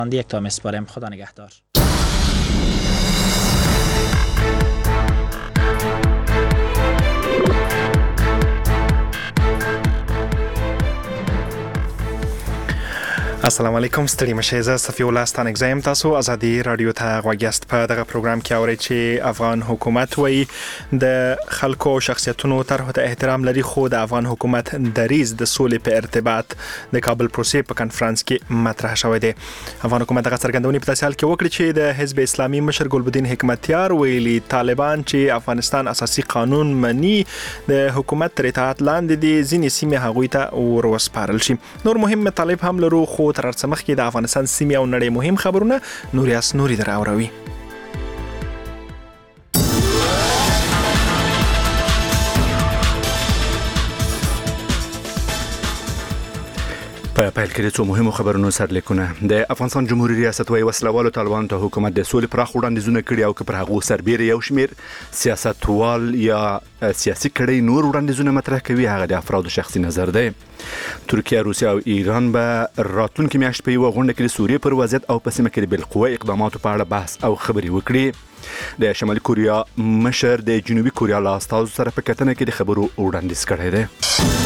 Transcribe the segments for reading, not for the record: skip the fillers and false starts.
یک تا میسپاریم. خدا نگهدار. السلام علیکم، ستړي مشه. زه صفی الله ستانک زیم. تاسو ازادي رادیو ته غوږیاست. په دغه پروګرام کې اورئ چې افغان حکومت وایي د خلکو شخصیتونو طرحو ته احترام لري، خو د افغان حکومت دریځ د سولې په ارتباط د کابل پروسې په کنفرانس کې مطرح شوی دی. افغان حکومت دغه څرګندونې په داسې حال کې وکړي چې د حزب اسلامي مشر ګلبدین حکمتیار ویلي طالبان چې افغانستان اساسي قانون مني د حکومت تر اطاعت لاندې دي، ځینې سیمې هغوی ته ورسپارل شي. نور مهم مطالب هم لرو، خو تر څه مخکې د افغانستان سیمې او نړۍ مهم خبرونه نوریاس نوري دراوروي. په پیل کې د څو مهمو خبرونو سرلیکونه. د افغانستان جمهوریت ریاست وايي وسلوالو طالبانو ته حکومت د سولې پراخ وړاندیزونه کړي او که پر هغو سربېره یو شمیر سیاستوال یا سیاسي کړي نور وړاندیزونه مطرح کوي، هغه د افرادو شخصي نظر دی. ترکیه، روسیه او ایران به راتلونکي میاشت په یوه غونډه کې د سوریې پر وضعیت او په سیمه کې د بالقوه اقداماتو په اړه بحث او خبرې وکړي. د شمالي کوریا مشر د جنوبي کوریا له استازو سره په کتنه کې د خبرو وړاندیز کړی دی.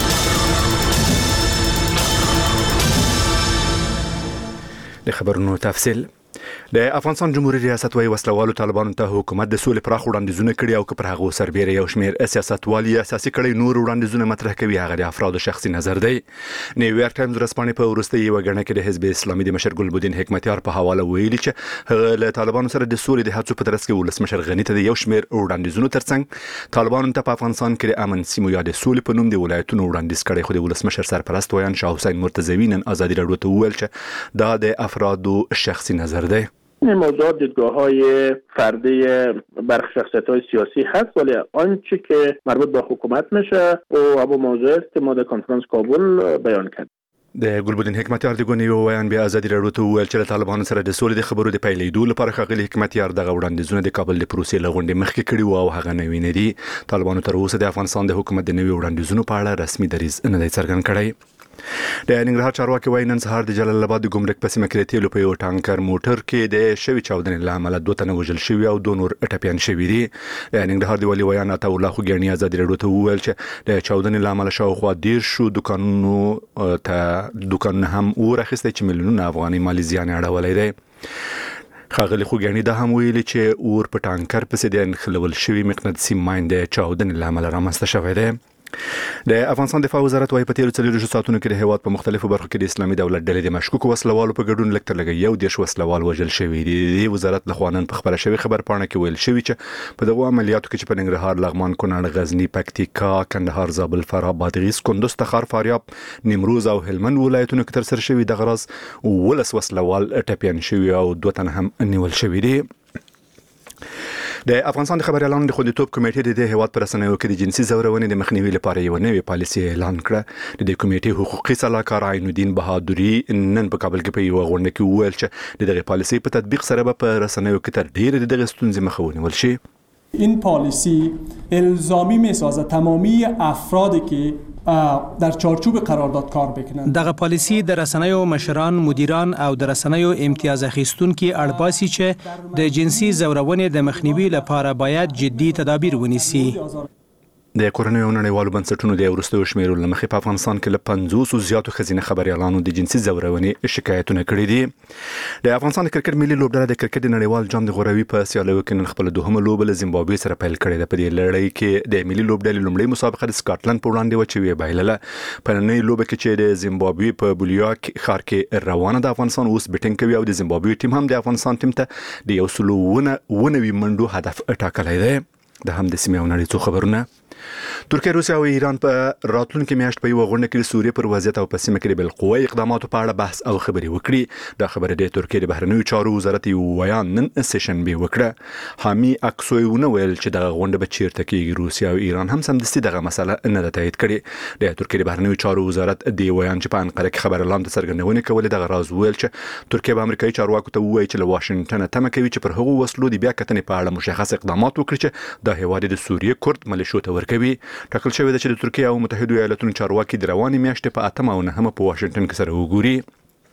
د خبرونو تفصیل. د افغانستان جمهوریت ریاست وايي وسلوالو طالبانو ته حکومت د سولې پراخ وړاندیزونه کړي او که پر هغو سربېره یو شمیر سیاستوال یا سیاسي کړي نور وړاندیزونه مطرح کوي، هغه د افرادو شخصي نظر دی. نیویارک ټایمز ورځپاڼې په وروستۍ یوه ګڼه کې د حزب اسلامي د مشر ګلبدین حکمتیار په حواله ویلي چې هغه له طالبانو سره د سولې د هڅو په ترڅ کې ولسمشر غني ته د یو شمیر وړاندیزونو ترڅنګ طالبانو ته په افغانستان کې د امن سیمو یا د سولې په نوم د ولایتونو وړاندیز کړي، خو د ولسمشر سرپرست ویان شاه حسین مرتضوی نن ازادي رادیو ته وویل چې دا د افرادو شخصی نظر دی. این موضوع دیدگاه‌های فردی برخی شخصیت‌های سیاسی هست، ولی آنچه که مربوط به حکومت میشه و ابو موضوع است که ما در کنفرانس کابل بیان کردیم. د ګلبدین حکمتیار د ګونې یو بیان بیا ازادي رادیو ته وویل چې طالبانو سره د سولې د خبرو د پیلېدو لپاره ښاغلي حکمتیار دغه وړاندیزونه د کابل د پروسې له غونډې مخکې کړي وو او هغه نوي نه دي. طالبانو تر اوسه د افغانستان د حکومت د نوي وړاندیزونو په اړه رسمي دریځ نه دی څرګند کړی. د ننګرهار چارواکي وايي نن سهار د جلال آباد د ګمرک په سیمه کې د تیلو په یو ټانکر موټر کې د شوي چاودنې له امله 2 تنه وژل شوي او 2 نور ټپیان شوي دي. د ننګرهار د والي ویان عطا الله خوګیاني ازادي رادیو ته وویل چې د چاودنې له امله شاوخوا 10 دوکانونه هم ورخصته چې میلیونونه افغاني مالی زیان اړولی دی. ښاغلي خوګیاني دا هم ویلي چې اور په ټانکر پسې د نښلول شوي مقناطیسي ماین د چاودنې له امله رامنځته شوی دی. د افغانستان دفاع وزارت وايي په تیرو 40 ساعتونو کې د هیواد په مختلفو برخو کې د اسلامي دولت ډلې د مشکوکو وسلوالو په ګډون لږ تر لږه 11 وسلوال وژل شوي دي. د وزارت له خوا نن په خبره شوی خبر پاڼه کې ویل شوی چې په دغه عملیاتو کې چې په ننګرهار، لغمان، کونړ، غزنی، پکتیکا، کندهار، زابل، فراه، بادغیس، کندوز، تخار، فاریاب، نیمروز او هلمند ولایتونو کې ترسره شوی د غرض 19 وسلوال ټپیان شوي او 2 تنه هم نیول شوي دي. د افغانستان د خبريالانو د خوندیتوب کمیټې د هیواد پر رسنیو کې د جنسي زورونې د مخنیوي لپاره یو نوې پالیسي اعلان کړه. د کمیټې حقوقي سلاکار عین الدین بهادری نن په کابل کې په یو غونډه کې وویل چې دغه پالیسي په تطبیق سره به په رسنیو کې تر ډیره دغه ستونزې مخه ونیول شي. این پالیسی الزامی میسازه تمامی افرادی که در چارچوب قرارداد کار بکنند. دغه پالیسی د رسنیو مشران، مدیران او د رسنیو امتیاز اخیستونکي اړباسي چې د جنسي زورونې د مخنیوي لپاره باید جدي تدابیر ونیسي. د کورنیو نړیوالو بنسټونو د وروستیو شمیرو له مخې په افغانستان کې له 50 زیاتو ښځینه خبريالانو د جنسي زورونې شکایتونه کړي دي. د افغانستان د کرکټ ملي لوبډله د کرکټ د نړیوال جام د غوروي په سیالیو کې نن خپل دوهمه لوبه له زیمبابوې سره پیل کړې ده. په دې لړۍ کې د ملي لوبډلې لومړی مسابقه د سکاټلند په وړاندې و چې وی بایلله. په نننۍ لوبه کې چې د زیمبابوې په بولیا ښار کې روانه د افغانستان اوس بیټینګ کوي او د زیمبابوې ټیم هم د افغانستان ټیم ته د 190 منډو هدف ټاکلی دی. د هم د سیمې او نړۍ څو خبرونه. ترکیه، روسیه او ایران په راتلونکي میاشت په یوه غونډه کې د سوریې پر وضعیت او په سیمه کې د بالقوه اقداماتو په اړه بحث او خبرې وکړي. دا خبره د ترکیه د بهرنیو چارو وزارت یو ویان نن سشنبه وکړه. حامي اکسویونه ویل چې دغه غونډه به چیرته کېږي. روسیه او ایران هم سمدستي دغه مسله نه ده تایید کړې. د ترکیه د بهرنیو چارو وزارت د ویان چې په انقره کې خبريالانو ته څرګندونې کولې دغه راز ویل چې ترکیه به امریکایي چارواکو ته ووایي چې له واشنگټن تمه کوي چې پر هغو وسلو د بیا کتنې په اړه مشخص اقدامات وکړي چې د هیواد د سوریې کورد ملیشو ته ورکوي. ټاکل شوی ده چې د ترکیه او متحده ایالاتونو چارواکي د روانې میاشتې په 8 او 9 په واشنگټن کې سره وګوري.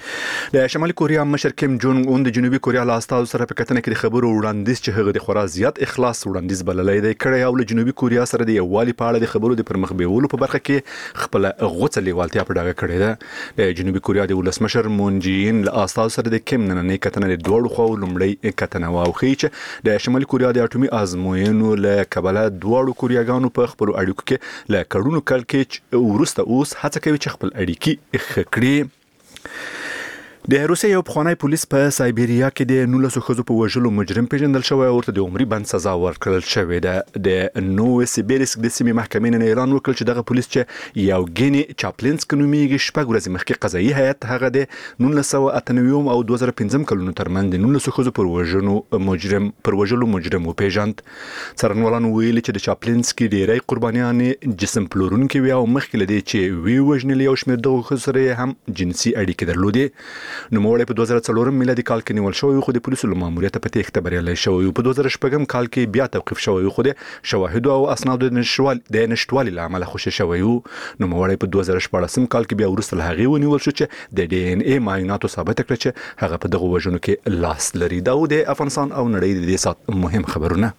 د شمالي کوریا مشر کیم جونګ اون د جنوبي کوریا له استازو سره په کتنه کې د خبرو وړاندیز چې هغه د خورا زیات اخلاص وړاندیز بللی دی کړی او له جنوبي کوریا سره د یووالي په اړه د خبرو د پرمخ بیولو په برخه کې خپل غوڅه لیوالتیا په ډاګه کړې ده د جنوبي کوریا د ولسمشر مون جی ان له استازو سره د کیم نننۍ کتنه د دوړو خو لومړی کتنه واوخی چې د شمالي کوریا د اټومي ازموینو له کبله دوړو کوریاګانو په خپل اړیکو کې له کډونو کال کې ورسته اوس هڅه کوي چې خپل اړیکې ښه کړي د روسیې یو پخوانی پولیس په سایبیریا کې د 19 ښځو په وژلو مجرم پیژندل شوی او ورته د عمري بند سزا ورکړل شوې ده د نووسیبیرسک د سیمې محکمې نه اعلان وکړ چې دغه پولیس چې یو ګینی چاپلینسک نومیږي شپږ ورځې مخکې قضایي هیئت هغه د 1998 او 2015 کلونو ترمنځ د 19 ښځو پر وژلو مجرم وپیژند څارنوالانو ویلي چې د چاپلینسک ډیری قربانیانې جسم پلورونکي وي او مخکې لدی چې وی وژنل یو شمېر دغه ښځو سره هم جنسي اړیکې درلودې نوموړی په 2004 میلادي کال کې نیول شوی خو د پولیسو له ماموریت په تېښته بریالی شوی په 2006 کال کې بیا توقیف شوی خو د شواهدو او اسنادو د نشټوالي له امله خوشی شوی نوموړی په 2014 کال کې بیا وروسته له هغې ونیول شو چې د ډي ان اي معایناتو ثابته کړه چې هغه په دغه وژنو کې لاس لري دا د افغانستان او نړۍ د دې سات مهم خبرونه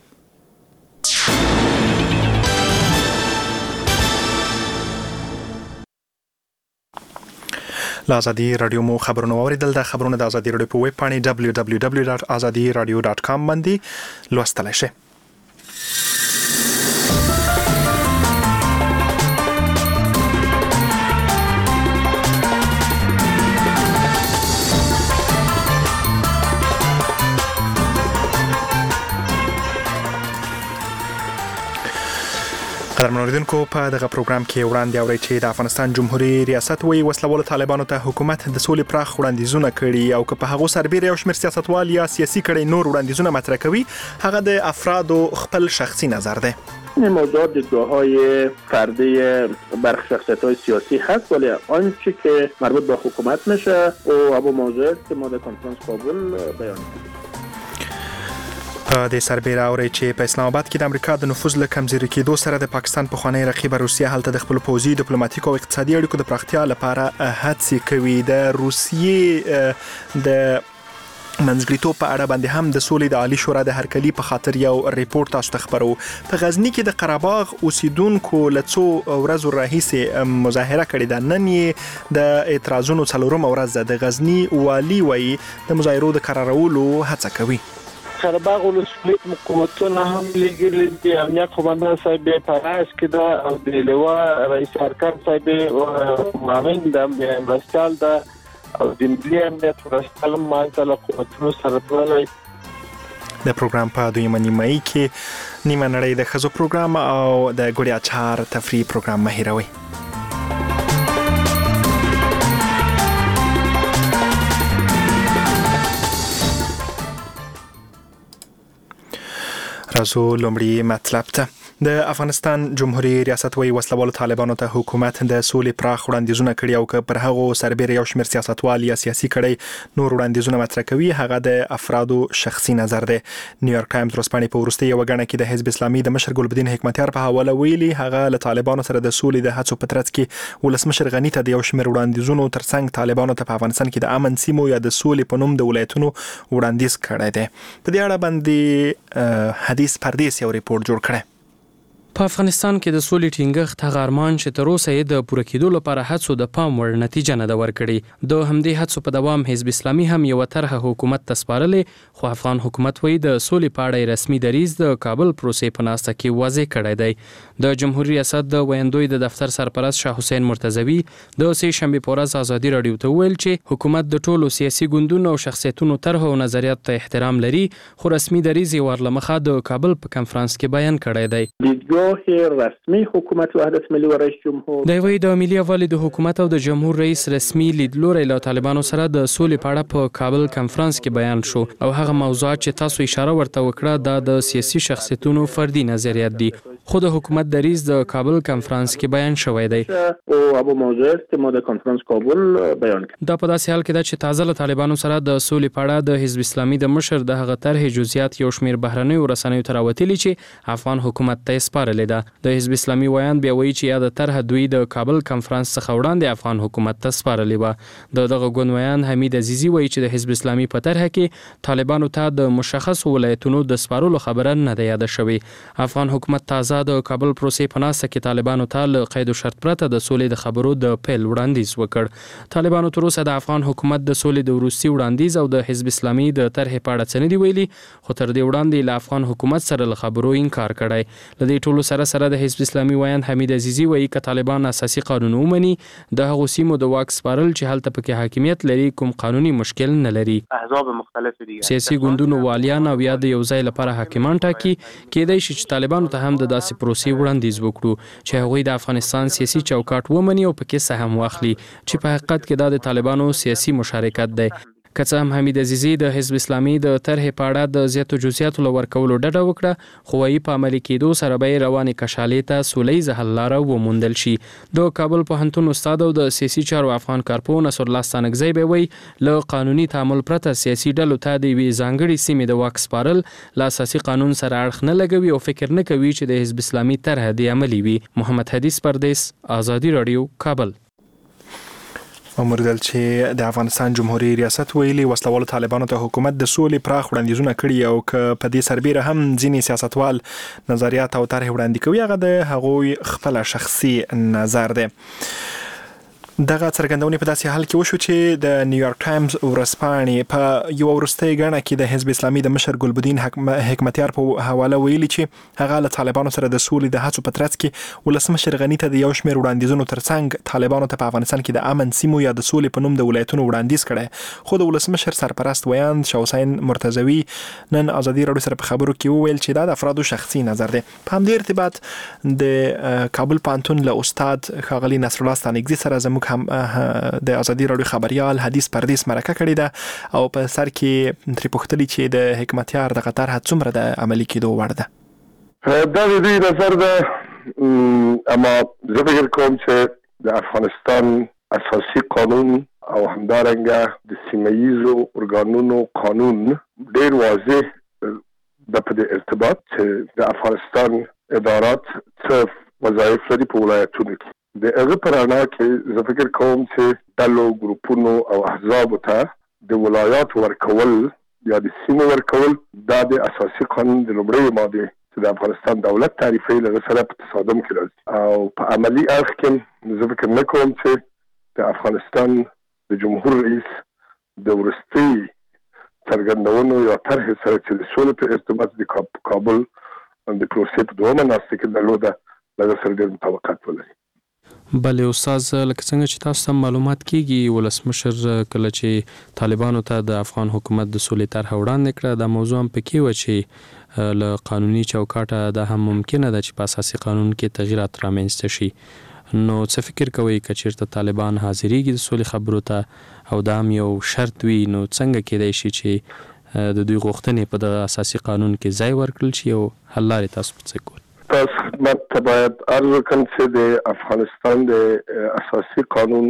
له ازادي رادیو مو خبرونه اوریدل د خبرونه د ازادي رادیو په ویب پاڼې www.azadiradio.com باندې لوستلی شئ قدرمن اوریدونکو په دغه پروګرام کې وړاندې اورئ چې د افغانستان جمهوریت ریاست وایي وسلوالو طالبانو ته حکومت د سولې پراخ وړاندیزونه کړي او که په هغو سربېره یو شمېر سیاستوال یا سیاسي کړي نور وړاندیزونه مطرح کوي هغه د افرادو خپل شخصي نظر ده این موضوعات دیدگاه‌های فردی برخی شخصیت‌های سیاسی هست ولی آنچه که مربوط به حکومت میشه و ابو موضوع است که ما در کنفرانس کابل بیان کردیم په دې سربېره اورئ چې په اسلام آباد کې د امریکا د نفوذ له کمزوري کېدو سره د پاکستان پخوانی رقیب روسیه هلته د خپل پوځي ډیپلوماټیک او اقتصادي اړیکو د پراختیا لپاره هڅې کوي د روسیې د منځګړیتوب په اړه باندې هم د سولې د عالی شورا د هرکلي په خاطر یو ریپورت تاسو ته خبرو په غزنی کې د قرهباغ اوسیدونکو له څو ورځو راهیسې مظاهره کړې ده نن یې د اعتراضونو څلورمه ورځ د غزنی والي وایي د مظاهرو د قرارولو هڅه کوي قرهباغ ولسوالیت مقاومتونه هم لګیلي دي امنیت قومندان صاحب پراش کده او د لوا رئیس ارکان صاحب معاون د مرستال د او د ملي امنیت مرستال مالته قومتونو سره تړلي د پروګرام په دویمه نیمایي کې نیمه نړۍ د ښځو پروګرام او د ګوړیا چار تفریح پروګرام مه هیروئ راځو لومړی مطلب ته د افغانستان جمهوریت ریاست وایي وسلوالو طالبانو ته حکومت د سولې پراخ وړاندیزونه کړي او که پر هغو سربېره یو شمېر سیاستوال یا سیاسي کړي نور وړاندیزونه مطرح کوي هغه د افرادو شخصي نظر دی نیویارک ټایمز ورځپاڼې په وروستۍ یوه ګڼه کې د حزب اسلامي د مشر ګلبدین حکمتیار په حواله ویلي هغه له طالبانو سره د سولې د هڅو په ترڅ کې ولسمشر غني ته د یو شمېر وړاندیزونو ترڅنګ طالبانو ته په افغانستان کې د امن سیمو یا د سولې په نوم د ولایتونو وړاندیز کړی دی په دې اړه باندې حدیث پردیس یو ریپورت جوړ کړی په افغانستان کې د سولې ټینګښت هغه ارمان چې تر اوسه یې د پوره کېدو لپاره هڅو د پام وړ نتیجه نه ده ورکړې د همدې هڅو په دوام حزب اسلامي هم یوه طرحه حکومت ته سپارلې خو افغان حکومت وایي د سولې په اړه رسمي دریځ د کابل پروسې په ناسته کې واضح کړی دی د جمهوریت ریاست د ویندوی د دفتر سرپرست شاه حسین مرتضوي د سې شنبې په ورځ ازادي راډیو ته وویل چې حکومت د ټولو سیاسي ګوندونو او شخصیتونو طرحو او نظریاتو ته احترام لري خو رسمي دریځ یې ورلمخه د کابل په کنفرانس کې بیان کړی دی رسمي حکومت وحدت ملي و رئیس جمهور د وی د ملي یووالي د حکومت او د جمهور رئیس رسمي لیدلوري له طالبانو سره د سولې په اړه په کابل کنفرانس کې بیان شو او هغه موضوعات چې تاسو اشاره ورته وکړه د سیاسي شخصیتونو فردي نظریات دي خو د حکومت دریځ د کابل کنفرانس کې بیان شوی دی او ابو موضوع است که ما در کنفرانس کابل بیان کړ دا په داسې حال کې ده چې تازه له طالبانو سره د سولې په اړه د حزب اسلامي د مشر د هغه طرحې جزئیات یو شمېر بهرنیو رسنیو ته راوتلي چې افغان حکومت ته یې سپارلې سپارلې ده. د حزب اسلامي ویان بیا وایي چې یاده طرحه دوی د کابل کنفرانس څخه وړاندې افغان حکومت ته سپارلې وه. د دغه ګوند ویان حمید عزیزي وایي چې د حزب اسلامي په طرحه کې طالبانو ته د مشخص ولایتونو د سپارلو خبره نه ده یاده شوې. افغان حکومت تازه د کابل پروسې په ناسته کې طالبانو ته له قید او شرط پرته د سولې د خبرو د پیل وړاندیز وکړ. طالبانو تر اوسه د افغان حکومت د سولې د وروستي وړاندیز او د حزب اسلامي د طرحې په اړه څه نه دي ویلي، خو تر دې وړاندې له افغان حکومت سره له خبرو انکار کړی. له دې ټولو سره د حزب اسلامي ویان حمید عزیزي وایي که طالبان اساسي قانون ومني د هغو سیمو د واک سپارل چې هلته پکې حاکمیت لري کوم قانوني مشکل نه لري. احزاب مختلف دي سیاسي ګوندونو والیان او یا د یو ځای لپاره حاکمان ټاکي. کېدای شي چې طالبانو ته هم د داسې پروسې وړاندیز وکړو چې هغوی د افغانستان سیاسي چوکاټ ومني او پکې سهم واخلي، چې په حقیقت کې دا د طالبانو سیاسي مشارکت دی. که څه هم حمید عزیزي د حزب اسلامي د طرحې په اړه د زیاتو جزئیاتو له ورکولو ډډه وکړه، خو وايي په عملي کېدو سره به روانې کشالې ته سولیزه حل لاره وموندل شي. د کابل پوهنتون استاد او د سیاسي چارو افغان کارپوه نصرالله ستانکزی به وایي له قانوني تعامل پرته سیاسي ډلو ته د یوې ځانګړې سیمې د واک سپارل له اساسي قانون سره اړخ نه لګوي او فکر نه کوي چې د حزب اسلامي طرحه د عملي وي. محمد حدیث پردیس، آزادي رادیو، کابل. ومردل چې د افغانستان جمهوریت ریاست ویلي وسلوالو طالبانو ته حکومت د سولې پراخ وړاندیزونه کړي او که په دې سربیره هم ځینې سیاستوال نظریات او طرح وړاندې کوي هغه د هغوی خپل شخصي نظر دی. دغه څرګندونې په داسې حال کې وشو چې د نیویارک ټایمز ورځپاڼې په یو وروستۍ غاڼه کې د حزب اسلامي د مشر ګلبدین حکمتیار په حواله ویلي چې هغه له طالبانو سره د سولې د هڅو په ترڅ کې ولسمشر غني ته د یو شمېر وړاندیزونو ترڅنګ طالبانو ته په افغانستان کې د امن سیمو یا د سولې په نوم د ولایتونو وړاندیز کړی. خو د ولسمشر سرپرست ویان شاه حسین مرتضوي نن آزادي رادیو سره په خبرو کې وویل چې دا د افرادو شخصي نظر دی. په همدې ارتباط د کابل پوهنتون له استاد ښاغلي نصرالله ستانکزي سره زموږ هم د آزادي رادیو خبريال حدیث پردیس مرکه کړې ده او په سر کې تری پوښتنه چې د حکمتیار د قطر هڅ څومره د عملي کېدو وړ ده. دا د دې نظر ده، اما زه فکر کوم چې د افغانستان اساسي قانون او همدارنګه د سیمه‌ییزو ارګانونو قانون ډېر واضح د په ارتباط چې د افغانستان ادارات څه وظایف لري په ولایتونو کې. د هغه پرانا کې زه فکر کوم چې ډلو ګروپونو او احزابو ته د ولایات ورکول یا د سیمو ورکول دا د اساسي قانون د لومړۍ ماده چې د افغانستان دولت تعریفي له سره په تصادم کې راځي او په عملی اړخ کې زه فکر نه کوم چې د افغانستان د جمهور رئیس د ورستي څرګندونو یا طرح سره چې د سولې په ارتباط د کابل د پروسې په دوامه ناسته کې درلوده له سره ډېر مطابقت ولري. بله استاد، لکه څنګه چې تاسو هم معلومات کیږي ولسمشر کله چې طالبانو ته د افغان حکومت د سولې طرحه وړاندې کړه دا موضوع هم پکې و چې له قانوني چوکاټه دا هم ممکنه ده چې په اساسي قانون کې تغییرات رامنځته شي. نو څه فکر کوئ که چیرته طالبان حاضرېږي د سولې خبرو ته او دا هم یو شرط وي نو څنګه کېدای شي چې د دوی غوښتنې په دغه اساسي قانون کې ځای ورکړل شي او حل لارې تاسو په څه ګورئ؟ تاسو خدمت ته باید عرض وکړم چې د افغانستان د اساسي قانون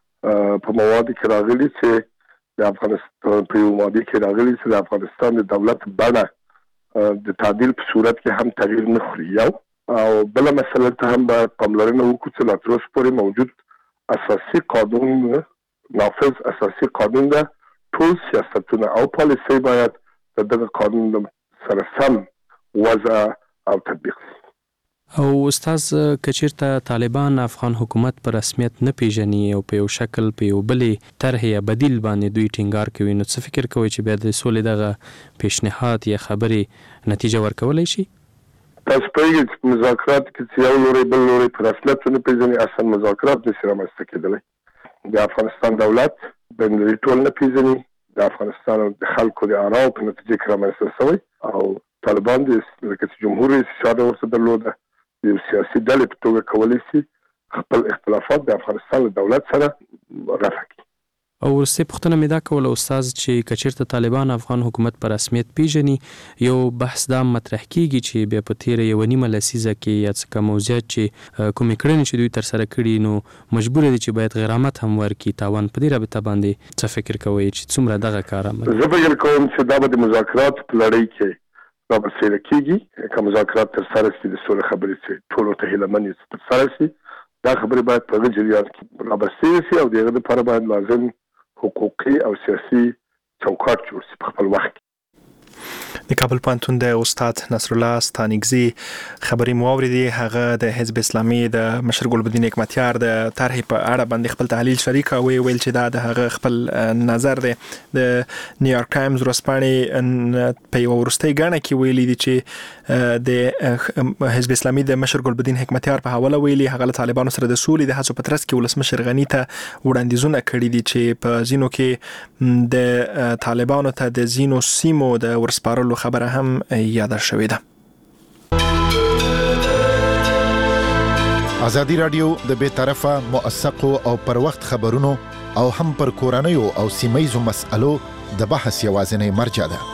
په موادو کې راغلي چې د افغانستان په موادو کې راغلي چې د افغانستان د دولت بڼه د تعدیل په صورت کې هم تغییر نه خوري. یو او بل مسله ته هم باید پاملرنه وکړو چې لا تر اوسه پورې موجود اساسي قانون نافذ اساسي قانون ده. ټول سیاستونه او پالیسي باید د دغه قانون سره سم وضع او تطبیق شي. او استاد که چیرته طالبان افغان حکومت پر رسمیت نه پیژني او په یو شکل په یو بلې طرح یا بدیل باندې دوی ټینګار کوي نو څه فکر کوي چې بیا د سولې دغه پیشنهاد یا خبرې نتیجه ورکولای شي؟ تاسو پوهیږئ چې مذاکرات کې چې یو لوري بل لوري پر رسمیت نه پیژني اصلا مذاکرات نشي رامنځته کېدلی. د افغانستان دولت بندري ټول نه پیژني، د افغانستان د خلکو د آراو په نتیجه کې رامنځته شوی او طالبان د لکه جمهور رئیس اشاره ورته درلوده د سیاسي ډلې په توګه کولی شي خپل اختلافات د افغانستان له دولت سره رفع کړي. او ورسته پوښتنه مې دا کوله استاد چې که چیرته طالبان افغان حکومت په رسمیت پیژني یو بحث دا مطرح کیږي چې بیا په تیره یوه نیمه لسیزه کې یا څه کم او زیات چې کومې کړنې چې دوی ترسره کړي نو مجبوره دي چې باید غرامت هم ورکړي. تاوان په دې رابطه باندې څه فکر کوئ چې څومره دغه کار عمل؟ زه فکر کوم چې دا به د مذاکراتو په لړۍ کې رابرسېره کیږي که مذاکرات تر سره شي د سولې خبرې چې ټولو ته هیله من تر سره شي دا خبرې باید په جریان کې رابرسېره شي او دغه لپاره باید لازم حقوقي او سیاسي چوکاټ جوړ شي په خپل وخت. د کابل پوهنتون د استاد نصر الله ستانګزي خبرې مو اوریدې. هغه د حزب اسلامي د مشر ګلبدین حکمتیار د طرحې په اړه باندې خپل تحلیل شریک او ویل چې دا د هغه خپل نظر دی. د نیویارک ټایمز ورځپاڼې په یو ورستۍ غاڼه کې ویلي دي چې د حزب اسلامي د مشر ګلبدین حکمتیار په حواله ویلي هغه له طالبانو سره د سولې د هڅو په ترڅ کې ولسمشر غنی ته وړاندیزونه کړي دي چې په زینو کې د طالبانو ته د زینو سیمو د ورسپارلو خبره هم یاد شوې ده. ازادي رادیو د بې طرفه موثقو او پر وخت خبرونو او هم پر کورنیو او سیمایي مسألو د بحث یوازینی مرجع ده.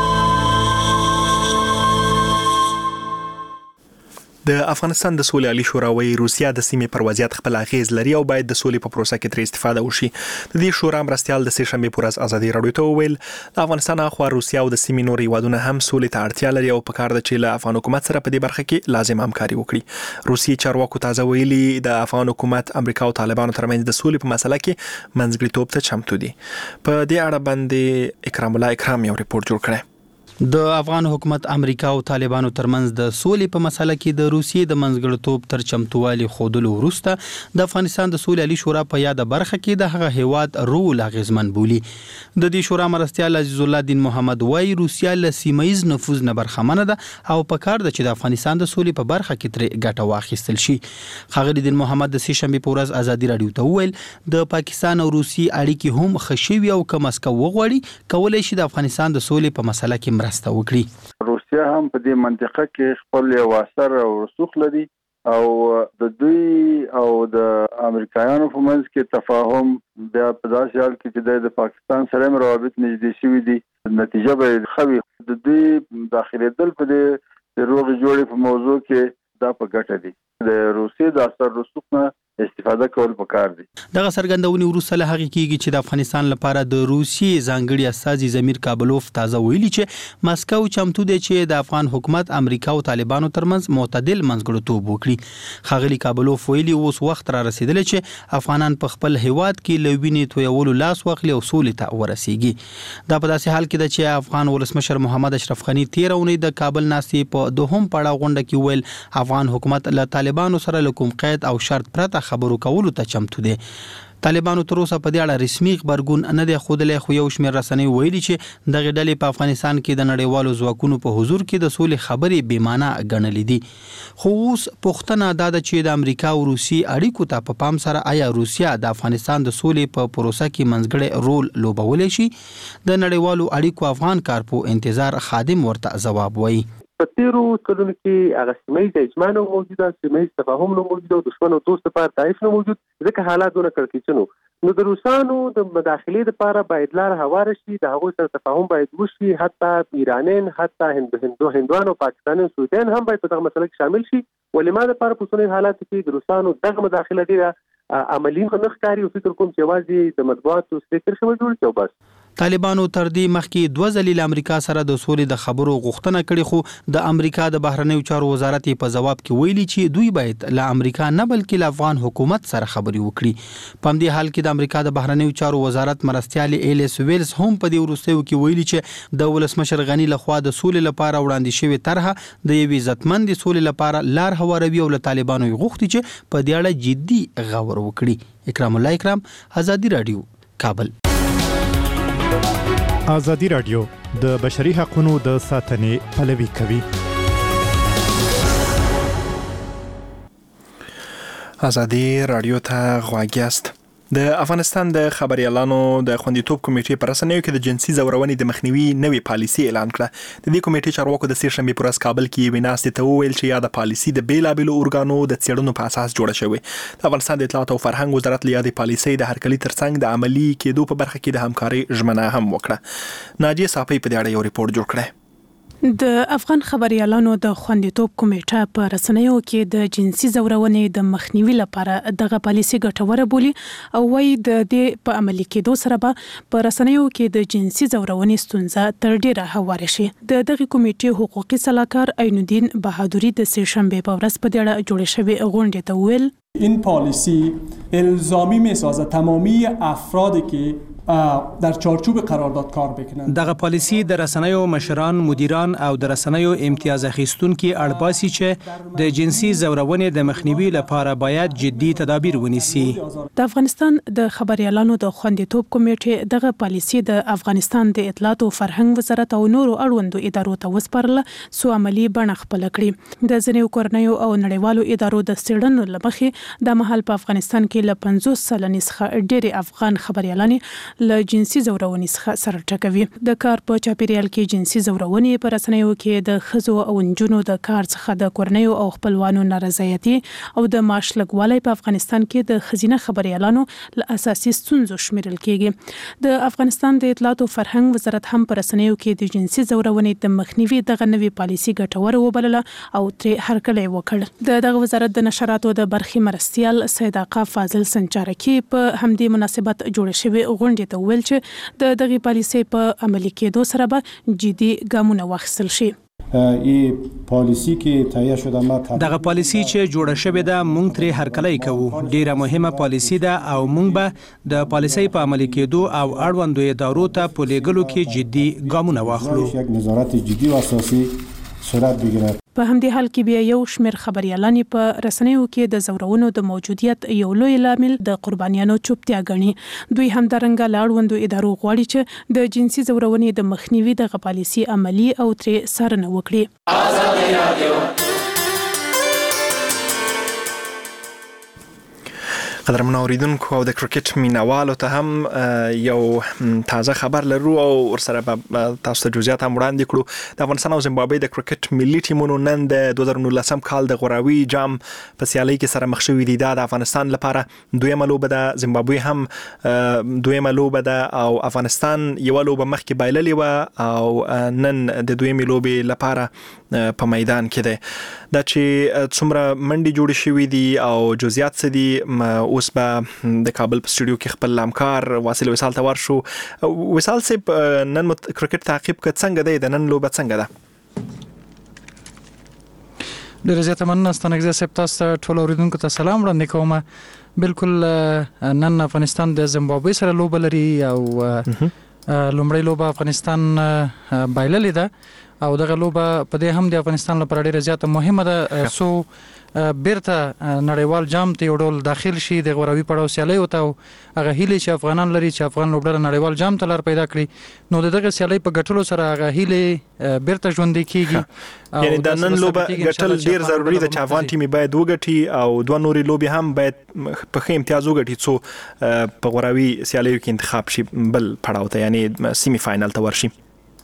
د افغانستان د سولې عالی شورا وايي روسیا د سیمې پر وضعیت خپل اغیز لري او باید د سولې په پروسه کې تر استفاده وشي. د دې شورا مرستيال د سه شنبه پر ورځ ازادي رادیو ته ویل د افغانستان اخوا روسیا او د سیمې نور هیوادونه هم سولې ته اړتیا لري او په کار ده چې له افغان حکومت سره په دې برخه کې لازم همکاري وکړي. روسي چارواکو تازه ویلي د افغان حکومت امریکا او طالبانو ترمنځ د سولې په مسله کې منځګړیتوب ته چمتو دي. په دې اړه باندې اکرام الله اکرام یو ریپورت جوړ کړی. د افغان حکومت امریکا او طالبانو ترمنځ د سولې په مسله کې د روسیې د منځګړیتوب تر چمتووالي خودلو وروسته د افغانستان د سولې عالی شورا په یاد برخه کې د هغه هیواد رول اغیزمن بولی. د دې شورا مرستيال عزیز الله دین محمد وای روسیا له سیمایي نفوذ نه برخمنه ده او په کار ده چې د افغانستان د سولې په برخه کې تر ګټه واخیستل شي. خغری دین محمد د سه شنبه په ورځ ازادي رادیو ته ویل د پاکستان او روسي اړیکې هم خشوي او که مسکو وغوړي کولای شي د افغانستان د سولې په مسله کې مرسته وکړي. روسیا هم په دې منطقه کې خپل یو اثر او رسوخ لري او د دوی او د امریکایانو په منځ کې تفاهم بیا په داسې حال کې چې د پاکستان سره روابط نږدې شوي دي نتیجه به خوي. د دوی داخليدل په دې روغ جوړې په موضوع کې دا په ګټه دي. د روسي د اثر رسوخ نه استفاده کول پکار دي. دغه سرګندونې وروسته له هغه کېږي چې د افغانستان لپاره د روسي ځانګړي استازي زمیر کابلوف تازه ویلي چې مسکو چمتو دی چې د افغان حکومت امریکا او طالبانو ترمنځ معتدل منځګړیتوب وکړي. خغلی کابلوف ویلي اوس وخت را رسیدلی چې افغانان په خپل هیواد کې لوینې تویولو لاس واخلي او سولې ته ورسیږي. دا په داسې حال کې ده چې افغان ولسمشر محمد اشرف غنی 13 اونۍ د کابل ناستې په دوهم پړاو غونډه کې ویل افغان حکومت له طالبانو سره له کوم قید او شرط پرته خبرو کولو ته چمتو دي. طالبانو تر اوسه په دې اړه رسمي خبرګون نه دی خوده خو یو شمېر رسنۍ ویلي چې دغه ډلې په افغانستان کې د نړیوالو ځواکونو په حضور کې د سولې خبرې بې معنی ګڼلې دي. خو اوس پوښتنه دا ده چې د امریکا او روسي اړیکو ته په پام سره آیا روسیا د افغانستان د سولې په پروسه کې منځګړی رول لوبولی شي؟ د نړیوالو اړیکو افغان کارپو انتظار خادم ورته ځواب وایي. په تیرو کلونو کې هغه سیمایي اجماع نه موجوده، سیمایي تفاهم نه موجوده، دښمن او دوست لپاره تعریف نه موجود، ځکه حالات دونه کړکېچن وو. نو د روسانو د مداخلې لپاره باید لار هواره شي، د هغوی سره تفاهم باید وشي، حتی ایرانیان، حتی هندوان او پاکستانیان، سعودیان هم باید په دغه مسله کې شامل شي. ولې ما لپاره په اوسنیو حالاتو کې د روسانو دغه مداخله ډېره عملي نه ښکاري او فکر کوم چې یوازې د مطبوعاتو سپیکر شوی جوړ کړي او بس. طالبانو تر دې مخکې 2 ځلې له امریکا سره د سولې د خبرو غوښتنه کړې، خو د امریکا د بهرنیو چارو وزارت په جواب کې ویلي چې دوی باید له امریکا نه بلکې له افغان حکومت سره خبرې وکړي. په همدې حال کې د امریکا د بهرنیو چارو وزارت مرستيال ایلیس ویلز هم په دې وروستیو کې ویلي چې د ولسمشر غنی لخوا د سولې لپاره وړاندې شوی طرحه د یوې عزتمند سولې لپاره لار هواروي او له طالبانو غوښتي چې په دې اړه جدي غور وکړي. اکرام الله اکرام، ازادي رادیو، کابل. ازادي رادیو د بشري حقوقو د ساتنې پلوي کوي. ازادي رادیو ته غوږ یاست. د افغانستان د خبريالانو د خوندیتوب کمیټې پر رسنیو کې د جنسي زورونې د مخنیوي نوې پالیسي اعلان کړه. د دې کمیټې چارواکو د سه شنبه پر ورځ کابل کې ویناستې ته وویل چې یاد پالیسي د بیلابېلو اورګانو د څېړنو په اساس جوړه شوې. د افغانستان د اطلاعات او فرهنګ وزارت له یادې پالیسي د هرکلي ترڅنګ د عملی کېدو په برخه کې د همکارۍ ژمنه هم وکړه. ناجیه صافی په دې اړه یو ریپورت جوړ کړی. د افغان خبريالانو د خوندیتوب کمیټه په رسنیو کې د جنسي زورونې د مخنیوي لپاره دغه پالیسي ګټوره بولي او وايي د دې په عملي کېدو سره به په رسنیو کې د جنسي زورونې ستونزه تر ډیره هواره شي. د دغه کمیټې حقوقي صلاحکار عین الدین بهادری د سه شنبه په ورځ په دې اړه جوړ شوی غونډه ته ویل این پالیسی الزامی میسازه تمامی افرادی که در چارچوب قرارداد کار بکنند. دغه پالیسی د رسنیو مشران، مدیران او د رسنیو امتیاز اخیستونکو اړباسي چې د جنسي زورونې د مخنیوي لپاره باید جدي تدابیر ونیسي. د افغانستان د خبريالانو د خوندیتوب کمیټې دغه پالیسی د افغانستان د اطلاعات او فرهنګ وزارت او نورو اړوندو ادارو ته وسپارله سو عملی بڼه خپل کړي. د ځینو کورنیو او نړیوالو ادارو د څېړنو لمخې د مهال په افغانستان کې ل 50 سلنې څخه ډېری افغان خبريالانې له جنسي زورونې څخه سر ټکوي. د کار په چاپیریال کې جنسي زورونې په رسنیو کې د ښځو او نجونو د کار څخه د کورنیو او خپلوانو نارضایتي او د معاش لږوالی په افغانستان کې د ښځینه خبريالانو له اساسي ستونزو شمیرل کېږي. د افغانستان د اطلاعات او فرهنګ وزارت هم په رسنیو کې د جنسي زورونې د مخنیوي دغه نوې پالیسي ګټوره وبلله او ترې هرکلی وکړ. دغه وزارت د نشراتو د برخې مرستیال سید آقا فاضل سنچارکی په همدې مناسبت جوړ شوی غونډه ته ویل چې د دغه پالیسي په عملي کېدو سره به جدي ګامونه واخیستل شي. دغه پالیسی چې جوړه شوې ده مونږ ترې هرکلی کوو. ډیره مهمه پالیسی ده او مونږ به د پالیسي په عملي کېدو او اړوندو ادارو ته په لیږلو کې جدي ګامونه واخلو. یک نظارت جدي او اساسي صورت بگیرد. په همدې حال کې بیا یو شمېر خبريالانې په رسنیو کې د زورونو د موجودیت یو لوی لامل د قربانیانو چوپتیا ګڼي. دوی همدارنګه له اړوندو ادارو غواړي چې د جنسي زورونې د مخنیوي دغه پالیسي عملي او ترې څارنه وکړي. قدرمن اوریدونکو او د کرکټ مینوالو ته هم یو تازه خبر لرو او ورسره به تاسو ته جزئیات هم وړاندې کړو. د افغانستان او زیمبابوې د کرکټ ملي ټیمونو نن د 2019 کال د غوراوي جام په سیالۍ کې سره مخ شوي دي. د افغانستان لپاره دویمه لوبه ده، زیمبابوې هم دویمه لوبه ده او افغانستان یو لوبه مخکې بایللې و او نن د دویمې لوبې لپاره په میدان کې ده. دا چې څومره منډي جوړ شوي دي او جزئیات څه دي اوس به د کابل په سټوډیو کې خپل همکار واصل وصال ته ورشو. وصال صاحب نن کرکټ تعقیب کړ څنګه دی؟ د نن لوبه څنګه ده؟ ډېر زیات مننه ستنګزه صاحب، تاسو ټول اوریدونکو ته سلام وړاندې کوم. بالکل نن افغانستان د زیمبابوې سره لوبه لري او لومړی لوبه افغانستان بایللې ده او دغه لوبه په دې هم د افغانستان لپاره ډېره زیاته مهمه ده سو بیرته نړیوال جام ته یو ډول داخل شي د غوراوي پړاو سیالۍ ته. هغه هیله چې افغانان لري چې افغان لوبډله نړیوال جام ته لار پیدا کړي، نو دغه سیالۍ په ګټلو سره هغه هیله بیرته ژوندۍ کیږي. یعنی د نن لوبه ګټل ډیر ضروری ده چې افغان ټیم باید وګټي او دوه نوري لوبي هم باید په ښه امتیاز وګټي څو په غوراوي سیالیو کې انتخاب شي بل پړاو ته، یعنی سیمی فائنل ته ورشي.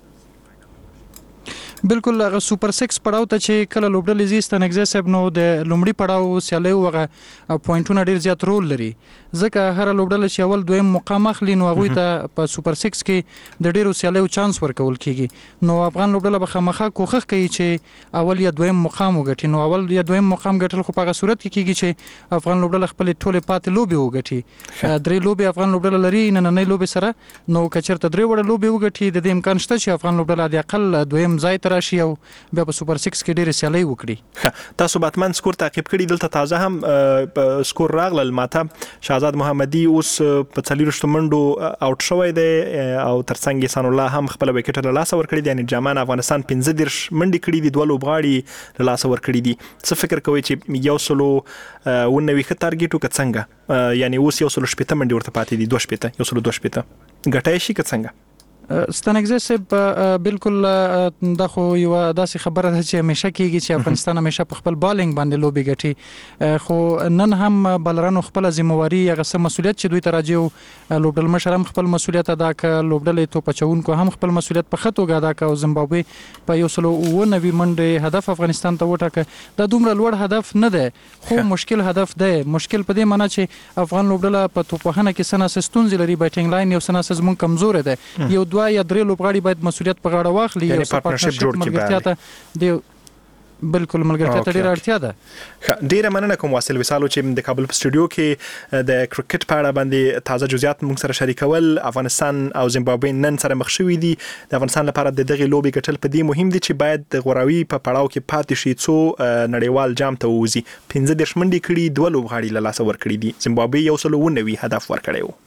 بالکل هغه سوپر 6 پړاو ته چې کله لوبډلې زی ستنګزه صاحب نو د لومړي پړاو سیالۍ وغه پوینټونه ډیر زیات رول لري، ځکه هر لوبډله چې اول دویم مقام اخلي نو هغه ته په سوپر 6 کې د ډیرو سیالیو چانس ورکول کیږي. نو افغان لوبډله به خامخا کوښښ کوي چې اول یا دویم مقام وګټي. نو اول یا دویم مقام ګټل خو په هغه صورت کې کیږي چې افغان لوبډله خپل ټوله پاتې لوبي وګټي. درې لوبي افغان لوبډله لري نننۍ لوبي سره، نو کچرته درې وړه لوبي وګټي د دې امکان شته چې افغان لوبډله د اقل دویم ځای راشي او بیا په سوپر 6 کې ډېر سیالۍ وکړي. تاسو باتمن سکور تعقیب کړی، دلته تازه هم سکور راغله. ماته شهزاد محمدي اوس په 40 منډو اوټ شوی دی او ترڅنګ سن الله هم خپل وکټ له لاس ور کړی دی. یعنی جامان افغانستان 15 منډي کړی دي، دوه لوبغاړي له لاس ور کړی دي. څه فکر کوي چې یو سلو ونوي خ ټارګټ وک څنګه؟ یعنی اوس یو سلو شپته منډي ورته پاتې دي، 2 شپته یو سلو 2 شپته ګټای شي که څنګه؟ ستنګزه صاحب بالکل دا خو یو داسې خبره ده چې همیشه کیږي چې افغانستان همیشه په خپل بالینګ باندې لوبي ګټي، خو نن هم بالرانو خپل ذمہواری هغه سم مسولیت چې دوی ته راځي. لوبډل مشر هم خپل مسولیت ادا کړ، لوبډلې تو پچونکو هم خپل مسولیت په خطو ادا کړ او زیمبابوې په یو سلو 90 منډه هدف افغانستان ته وټاکه. دا دومره لوړ هدف نه ده خو مشکل هدف ده. مشکل په دې معنی چې افغان لوبډله په توپخانه کې سناسه ستونزې لري، بیټینګ لاین یو سناسه زمون کمزور ده. یو 2 یا 3 لوبغاړي باید مسولیت په غاړه واخلي یعنی پارتنرشپ جوړ کړي. دی بالکل ملګرتیا ته ډیره اړتیا ده. ډیره مننه کوم واصل وسالو چې د کابل په سټوډیو کې د کرکټ په اړه باندې تازه جزئیات موږ سره شریکول. افغانستان او زیمبابوې نن سره مخ شوي دي. د افغانستان لپاره د دغه لوبي ګټل په دې مهم دي چې باید د غوراوي په پړاو کې پاتې شي څو نړیوال جام ته ووزي. 15 منډي کړي 2 لوبغاړي له لاسه ورکړي دي. زیمبابوې 190 هدف ورکړی و.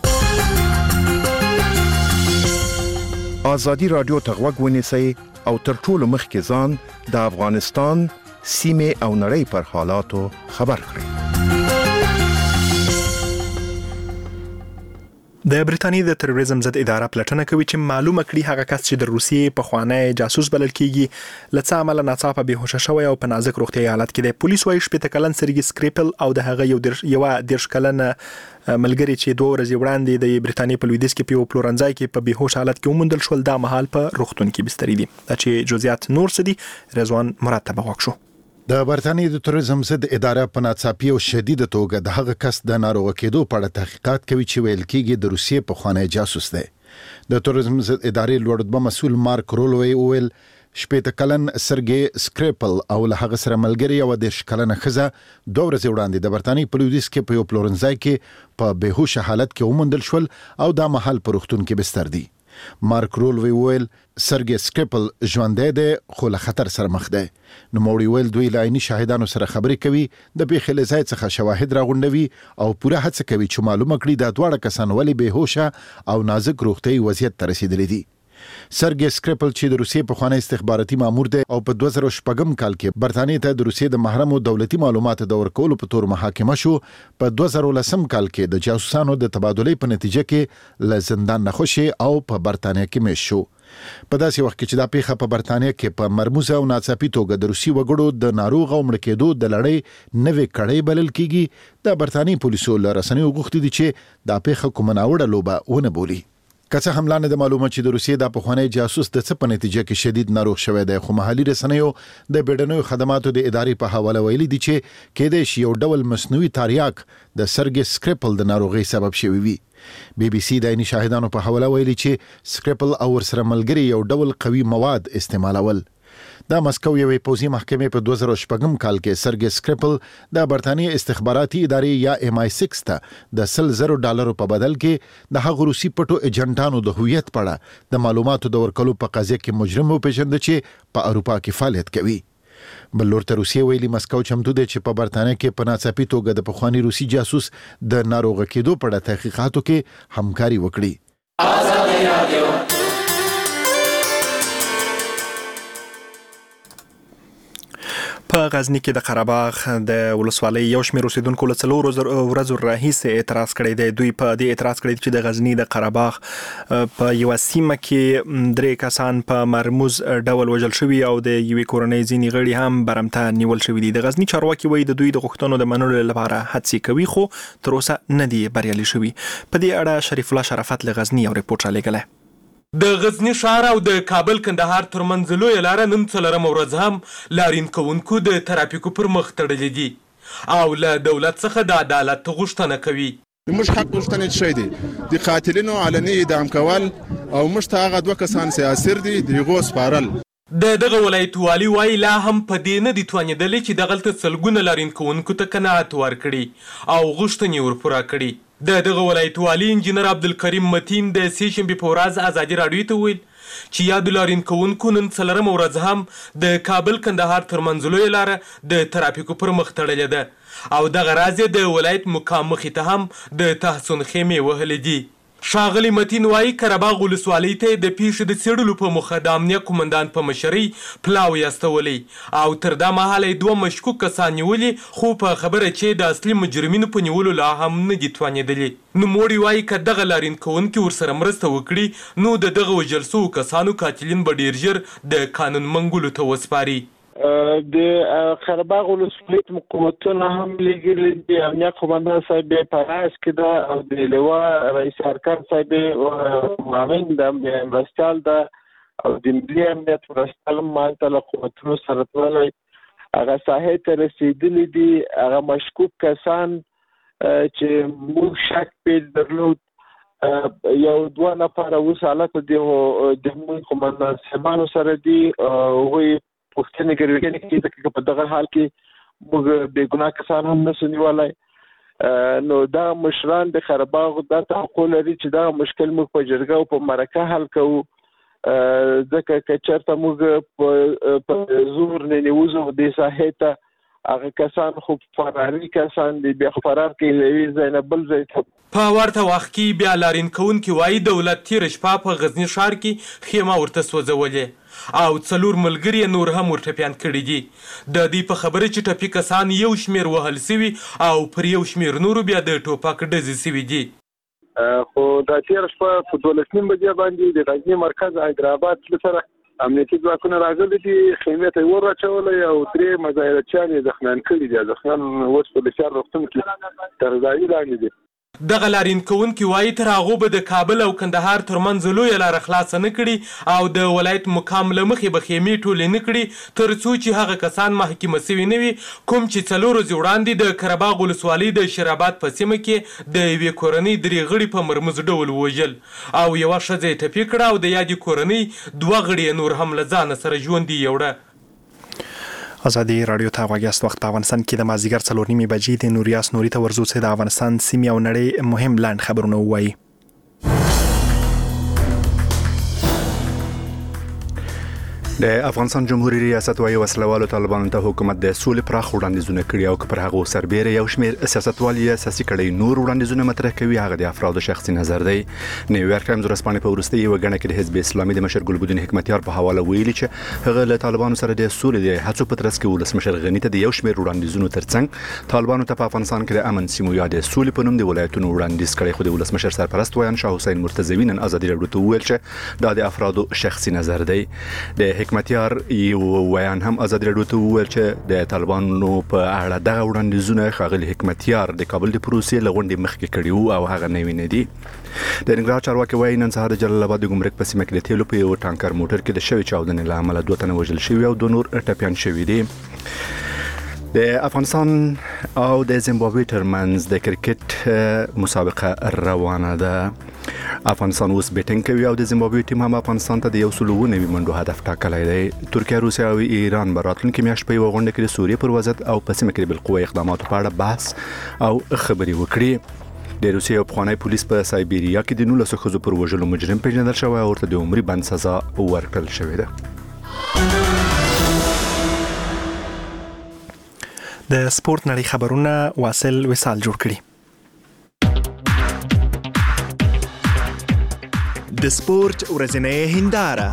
آزادی رادیو ته غوږ ونیسئ او تر ټولو مخکې ځان د افغانستان سیمې او نړۍ پر حالاتو خبر کړئ. د برتانیې د تروریزم ضد اداره پلټنه کوي چې معلومه کړي هغه کس چې د روسیې په خوانی جاسوس بلل کیږي لڅ عمل ناڅاپه بهوشه شوی او په نازک روغتیايي حالت کې دی. پولیس وايي 18 کلن سرګي سکریپل او د هغه یو 10 کلن ملګری چې 2 ورځې وړاندې د برتانیې په لویدیځ کې په پلورنځای کې په بهوش حالت کې وموندل شول. دا مهال په روغتون کې بستري دي. دا چې جزئیات نور څه دي رضوان مرتب غوښ شو. د برتانیې د تروریزم ضد اداره په ناڅاپي او شدید توګه د هغه کس د ناروغ کېدو په اړه تحقیقات کوي چې ویل کېږي د روسیې په خوانی جاسوس دی. د تروریزم ضد ادارې لوړ رتبه مسؤل مارک رولوی ویل 18 کلن سرګي سکریپل او له هغه سره ملګری او 10 کلنه ښځه 2 ورځې وړاندې د برتانیې په لویدیځ کې په یو پلورنځای کې په بهوشه حالت کې وموندل شول او دا مهال په روغتون کې بستر دي. مارک رولوی ویل سرګي سکریپل ژوندې ده خو له خطر سره مخ ده. نو موړي ویل دوی لایني شاهدانو سره خبرې کوي د پیښې له ځای څخه شواهد راغونډوي او پوره هڅه کوي چې معلومه کړي د دواړه کسان ولې بهوشه او نازک روغتيایي وضعیت ته رسیدلي دي. سرګي سکریپل چې د روسیې په خوانی استخباراتي مامور دی او په 2014 کال کې برتانیې ته د روسیې د محرمو دولتي معلوماتو د ورکولو په تور محاکمه شو. په 2010 کال کې د جاسوسانو د تبادلې په نتیجه کې له زندان نه خوشي او په برتانیې کې مېش شو. په داسې وخت کې چې دا پیښه په برتانیې کې په مرموزه او ناڅاپي توګه د روسي وګړو د ناروغ او مړ کېدو د لړۍ نوې کړۍ بلل کیږي. د برتانیې پولیسو له رسنیو غوښتي دي چې دا پیښه کومه ناوړه لوبه ونه بولي. که څه هم لا نه د معلومه چې د روسیې د پخوانی جاسوس د څه په نتیجه کې شدید ناروغ شوی دی، خو محلي رسنیو د بیړنیو خدماتو د ادارې په حواله ویلي دي چې کېدای شي یو ډول مصنوعي تاریاک د سرګي سکریپل د ناروغۍ سبب شوی وي. بي بي سي د عیني شاهدانو په حواله ویلي چې سکریپل او ورسره ملګري یو ډول قوي مواد استعمالول. د مسکو یوې پوځي محکمې په 2014 کال کې سرګي سکریپل د برتانیې استخباراتي ادارې یا MI6 ته د $100,000 په بدل کې د هغو روسي پټو ایجنټانو د هویت په اړه د معلوماتو د ورکولو په قضیه کې مجرم وپېژنده چې په اروپا کې فعالیت کوي. بل لور ته روسیې ویلي مسکو چمتو دی چې په برتانیې کې په ناڅاپي توګه د پخوانی روسي جاسوس د ناروغ کېدو په اړه تحقیقاتو کې همکاري وکړي. آزادي رادیو په غزنی کې د قره‌باغ د ولسوالۍ یو شمېر اوسیدونکو له 4 ورځو راهیسې اعتراض کړی دی. دوی په دې اعتراض کړی چې د غزنی د قره‌باغ په یو سیمه کې 3 کسان په مرموز ډول وژل شوي او د یوې کورنۍ ځینې غړي هم برمته نیول شوي دي. د غزنی چارواکي وایي د دوی د غوښتنو د منلو لپاره هڅې کوي خو تر اوسه نه دي بریالي شوي. په دې اړه شریف الله شرافت له غزنی یو ریپورت رالیږلی. د غزنی ښار او د کابل کندهار ترمنځ لویه لاره نن 4 ورځ هم لارین کوونکو د ترافیکو پر مخ تړلې دي او له دولت څخه د عدالت غوښتنه کوي. موږ حق غوښتنه شوی دی د قاتلینو علني اعدام کول او موږ ته هغه 2 کسان سیاسر دي دغه سپارل. د دغه ولایت والی وایي لا هم په دې نه دي توانېدلې چې دغلته سلګونه لارین کوونکو ته قناعت ورکړي او غوښتنې ورپوره کړي. دغه ولایت والی انجینر عبدالکریم متین د سې شنبې په ورځ ازادي راډیو ته ویل چې یاد لارین کوونکو نن 4 ورځ هم د کابل کندهار ترمنځ لویه لاره د ترافیکو پر مخ تړلې ده او دغه راز د ولایت مقام مخې ته هم د تحسن خیمې وهلې دي. ښاغلی متین وایي قره‌باغ ولسوالۍ ته د پیښې د څېړلو په موخه د امنیه قومندان په مشرۍ پلاوی استولی او تر دا مهاله 2 مشکوک کسان نیولي خو په خبره چې د اصلي مجرمینو په نیولو لا هم نه دي توانېدلي. نوموړي وایي که دغه لارین کوونکي ورسره مرسته وکړي نو د دغه وژل شوو کسانو قاتلین به ډېر ژر د قانون منګولو ته وسپاري. د قره‌باغ ولسوالۍ مقاومتونه هم لګیلي دي. امنیه قومندان صاحب په راس کې ده او د لوا رئیس ارکان صاحب معاون د مرستیال ده او د ملي امنیت مرستیال مالته له قوتونو سره تړلي هغه ساحې ته رسیدلي دي. هغه مشکوک کسان چې موږ شک پې درلود یو دوه نفر اوس حالت د موږ قومندان صاحبانو سره دي وی پوښتنه کوي چې په دغه حال کې موږ بې ګناه کسان هم نشو نیولای. نو دا مشران د خرباغ د توقع لري چې دا مشکل موږ په جرګه او په مرکه حل کوو، ځکه که چېرته موږ په زور نه نیوځو د ساحې ته هغه کسان خو فراري کسان دي، بیا فرار کوي زینب بل ځای ته. په ورته وخت کې بیا لارین کوونکي وایي دولت تېره شپه په غزني ښار کې خیمه ورته سوځولې او 4 ملګري نور هم ورټپیان کړي دي. د دې په خبره چې ټپي کسان یو شمېر وهل سوي او پر یو شمېر نورو بیا د ټوپک ډزې سوي دي. خو دا تېره شپه په 12 بجې باندې د غزني مرکز حیدرآباد سره امنیتي ځواکونه راغلي دي، خیمې ته ور اچولې او 3 مظاهرچیان یې زخمیان کړي دي. زخمیان اوس په بشار روغتون کې تر ځای لاندې دي. دغه لارین کوونکي وایي تر هغو به د کابل او کندهار ترمنځ لویه لاره خلاصه نه کړي او د ولایت مقام له مخې به خیمې ټولې نه کړي تر څو چې هغه کسان محکمه سوي نه وي کوم چې 4 ورځې وړاندې د قرهباغ ولسوالۍ د شیرآباد په سیمه کې د یوې کورنۍ 3 غړي په مرموز ډول ووژل او یوه ښځه یې ټپي کړه او د یادې کورنۍ 2 غړي نور هم له ځانه سره ژوندي یوړه. ازادي رادیو ته غواګست وخت په افغانستان کې د مازیګر 4:30 بجې د نوریاس نوري ته ورزو چې د افغانستان سیمې او نړۍ مهم لاند خبرونه وایي. د افغانستان جمهوریت ریاست وايي وسلوالو طالبانو ته حکومت د سولې پراخ وړاندیزونه کړي او پر هغه سربېره یو شمېر سیاستوال یې اساسي کړي نور وړاندیزونه مطرح کوي. هغه د افرادو شخصي نظر دی. نیویارک ټایمز ورځپاڼې په وروستي یو غنډه کې د حزب اسلامي د مشر ګلبدین حکمتیار په حواله ویلي چې هغه له طالبانو سره د سولې د هڅو په ترڅ کې ولسمشر غنی ته د یو شمېر وړاندیزونو ترڅنګ طالبانو ته په افغانستان کې د امن سیمو یا د سولې په نوم د ولایتونو وړاندیز کړي. خو د ولسمشر سرپرست ویان شاه حسین مرتضوی نن ازادي رادیو ته ویل چې دا د افرادو شخصي نظر دی. د حکمتیار یو ویان هم ازادي رادیو ته ویل چې د طالبانو په اړه دغه وړاندیزونه ښاغلي حکمتیار د کابل د پروسې لغونډې مخکې کړي او هغه نوی نه دي. د ننګرهار چارواکي وایي نن سهار د جلال آباد د ګمرک په سیمه کې د تیلو په یو ټانکر موټر کې د شوې چاودنې له امله 2 تنه وژل شوي او 2 نور ټپیان شوي دي. د افغانستان او د زیمبابوې ترمنځ د کرکټ مسابقه روانه ده. افغانستان اوس بیټینګ کوي او د زیمبابوې ټیم هم افغانستان ته د 190 منډو هدف ټاکلی دی. ترکیه، روسیه او ایران به راتلونکي میاشت په یوه غونډه کې د سوریې پر وضعیت او په سیمه کې د بالقوه اقداماتو په اړه بحث او خبرې وکړي. د روسیې یو پخوانی پولیس په سایبیریا کې د 19 ښځو پر وژلو مجرم پیژندل شوی او ورته د عمري بند سزا ورکړل شوې ده. د سپورت نړۍ خبرونه واصل وصال جوړ کړي. د سپورت ورځنۍ هنداره.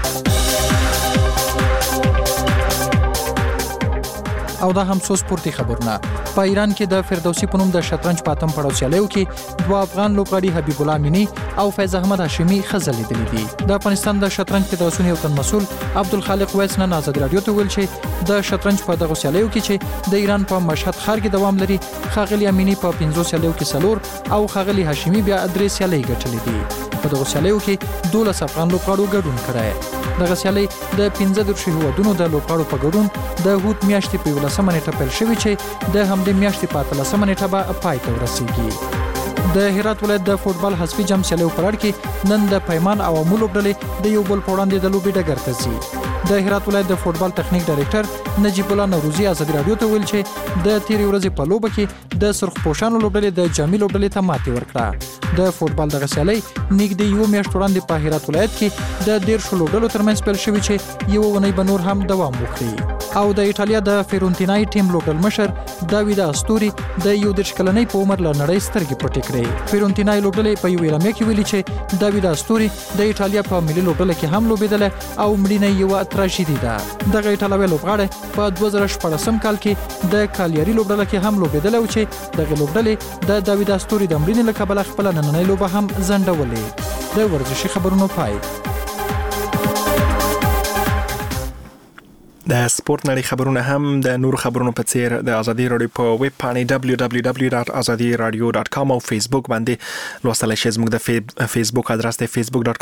او دا هم څو سپورتي خبرونه. په ایران کې د فردوسی په نوم د شطرنج په اتم پړاو سیالیو کې 2 افغان لوبغاړي حبیب الله امینی او فیض احمد هاشمی خزل لیدلي دي. د افغانستان د شطرنج فدراسیون یو تن مسؤل عبدالخالق ویس نن آزاد رادیو ته ویل چې د شطرنج په دغه سیالیو کې چې د ایران په مشهد ښار کې دوام لري، ښاغلي امینی په 15 سیالیو کې 4 او ښاغلي هاشمی بیا 3 سیالۍ ګټلې دي. په دغه سیالیو کې 12 افغان لوبغاړو ګډون کړی. دغه سیالۍ د 15 هیوادونو د لوبغاړو په ګډون د هوت میاشتې په 11 نیټه پیل شوې چې د همدې میاشتې په 13 نیټه به پای ته ورسیږي. د هرات ولایت د فوتبال حذفي جام سیالیو پر اړه کې نن د پیمان او مولو ډلې د یو بل په وړاندې د لوبې ډګر ته ځي. د هرات ولایت د فوتبال تخنیک ډایرکټر نجیب الله نوروزی آزادي رادیو ته ویل چې د تیرې ورځې په لوبه کې د سرخ پوشانو لوبډلې د جامي لوبډلې ته ماتې ورکړه. د فوتبال دغه سیالۍ نږدې یو میاشت وړاندې په هرات ولایت کې د 13 لوبډلو ترمنځ پیل شوې چې یو ونې به نور هم دوام وکړي. او د ایټالیا د فیرونتینای ټیم لوبډل مشر داوید استوري د 11 کلنۍ په عمر له نړۍ سترګې پټې کړې. فیرونتینای لوبډلې په یو اعلامیه کې ویلي چې داوید استوري د ایټالیا په ملي لوبډله کې هم لوبېدل او مړینه یو تراژیدي ده. دغه ایټالوي لوبغاړی په 2014 کال کې د کالیاري لوبډله کې هم لوبېدل او چې دغه لوبډلې د داوید استوري د مړینې له کبله خپل نننۍ لوبه هم ځنډولې. د ورزشي خبرونو پای. د سپورت نړۍ خبرونه هم د نور خبرونو په څیر د ازادي رادیو په ویب پاڼې www.azadiradio.com او فیسبوک باندې لوستلای شئ. زموږ د فیسبوک ادرس دی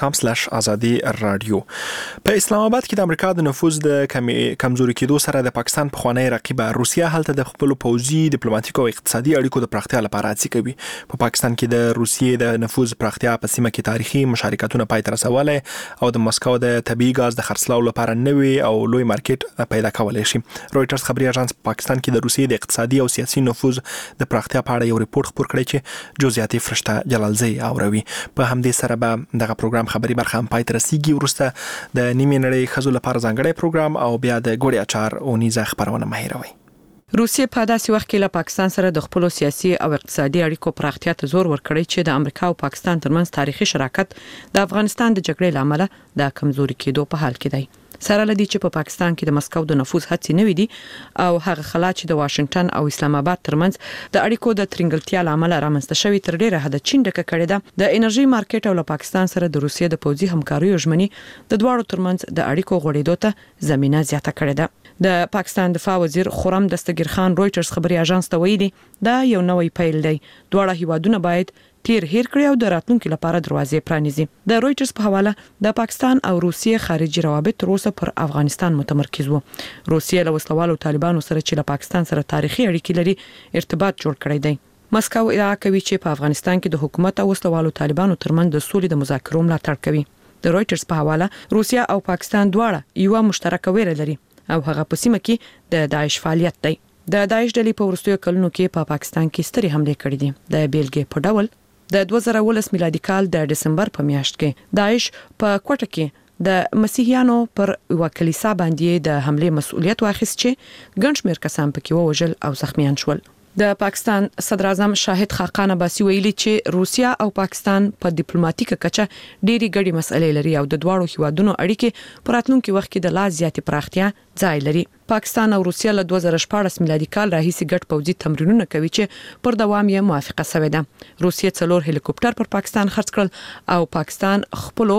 facebook.com/azadiradio. په اسلام آباد کې د امریکا د نفوذ د کمزوري کېدو سره د پاکستان په خوانی رقیبه روسیا هلته د خپل پوځي ډیپلوماټیک او اقتصادي اړیکو د پراختیا لپاره هڅې کوي. په پاکستان کې د روسیې د نفوذ پراختیا په سیمه کې تاریخي مشارکتونه پای ته رسولای او د مسکو د طبيعي غاز د خرڅلاو لپاره نوي او لوی مارکیټ پیدا کولای شي. رويټرز خبري اژانس په پاکستان کې د روسیې د اقتصادي او سیاسي نفوذ د پراختیا په اړه یو ریپورت خپور کړی چې جزئیات فرشته جلالزی اوروي. په همدې سره به دغه پروګرام خبري برخه هم پای ته رسیږي. ورسته د نیمه نړۍ خزو لپاره ځانګړی پروګرام او بیا د ګوړی اچار او نیزه خبرونه مهیروي. روسیې په داسې وخت کې له پاکستان سره د خپل سیاسي او اقتصادي اړیکو پراختیا ته زور ورکړی چې د امریکا او پاکستان ترمنځ تاریخي شراکت د افغانستان د جګړې لامل د کمزوري کېدو په حال کې دی. سره لدی چې په پاکستان کې د مسکو د نفوذ هڅې نه وې دي او هغه خلا چې د واشنگټن او اسلام آباد ترمنځ د اړیکو د ترنګلتیا لامل رامنځته شوی تر ډیره حد چین ډکه کړې ده. د انرژي مارکیټ او له پاکستان سره د روسیې د پوځي همکارۍ ژمنې د دواړو ترمنځ د اړیکو غوړېدو ته زمينه زیاته کړې ده. د پاکستان دفاع وزیر خرم دستگیر خان رويټرز خبري اژانس ته ویلي دا یو نوې پیل دی. دواړه هیوادونه باید تیر هیر کړی او د راتلونکو لپاره دروازې پرانیزي. د رويټرز په حواله د پاکستان او روسیې خارجي روابط تر اوسه پر افغانستان متمرکز وو. روسیې له وسلوالو طالبانو سره چې له پاکستان سره تاریخي اړیکې لري ارتباط جوړ کړی دی. مسکو ادعا کوي چې په افغانستان کې د حکومت او وسلوالو طالبانو ترمنځ د سولې د مذاکرو ملاتړ کوي. د رويټرز په حواله روسیا او پاکستان دواړه یو مشترکه ویره لري او هغه په سیمه کې د داعش فعالیت دی. د داعش ډلې په ورستیو کلونو کې په پاکستان کې ستري حمله کړې دي. د بیلګې په ډول د 2019 میلادي کال د دسمبر په میاشت کې داعش په کوټه کې د مسیحیانو پر یو کلیسا باندې د حمله مسؤلیت واخیست چې ګڼ شمېر کسان پکې ووژل او زخمیان شول. د پاکستان صدر اعظم شاهد خاقان عباسي ویلي چې روسیا او پاکستان په ډیپلوماټیکه کچه ډېری ګډي مسلې لري او د دواړو هیوادونو اړیکې په راتلونکي وخت کې د لا زیاتې پراختیا ځای لري. پاکستان او روسیا له 2014 میلادي کال راهیسې ګډ پوځي تمرینونه کوي چې پر دوام یې موافقه شوې ده. روسیا 4 هلیکوپټر پر پاکستان خرڅ کړل او پاکستان خپل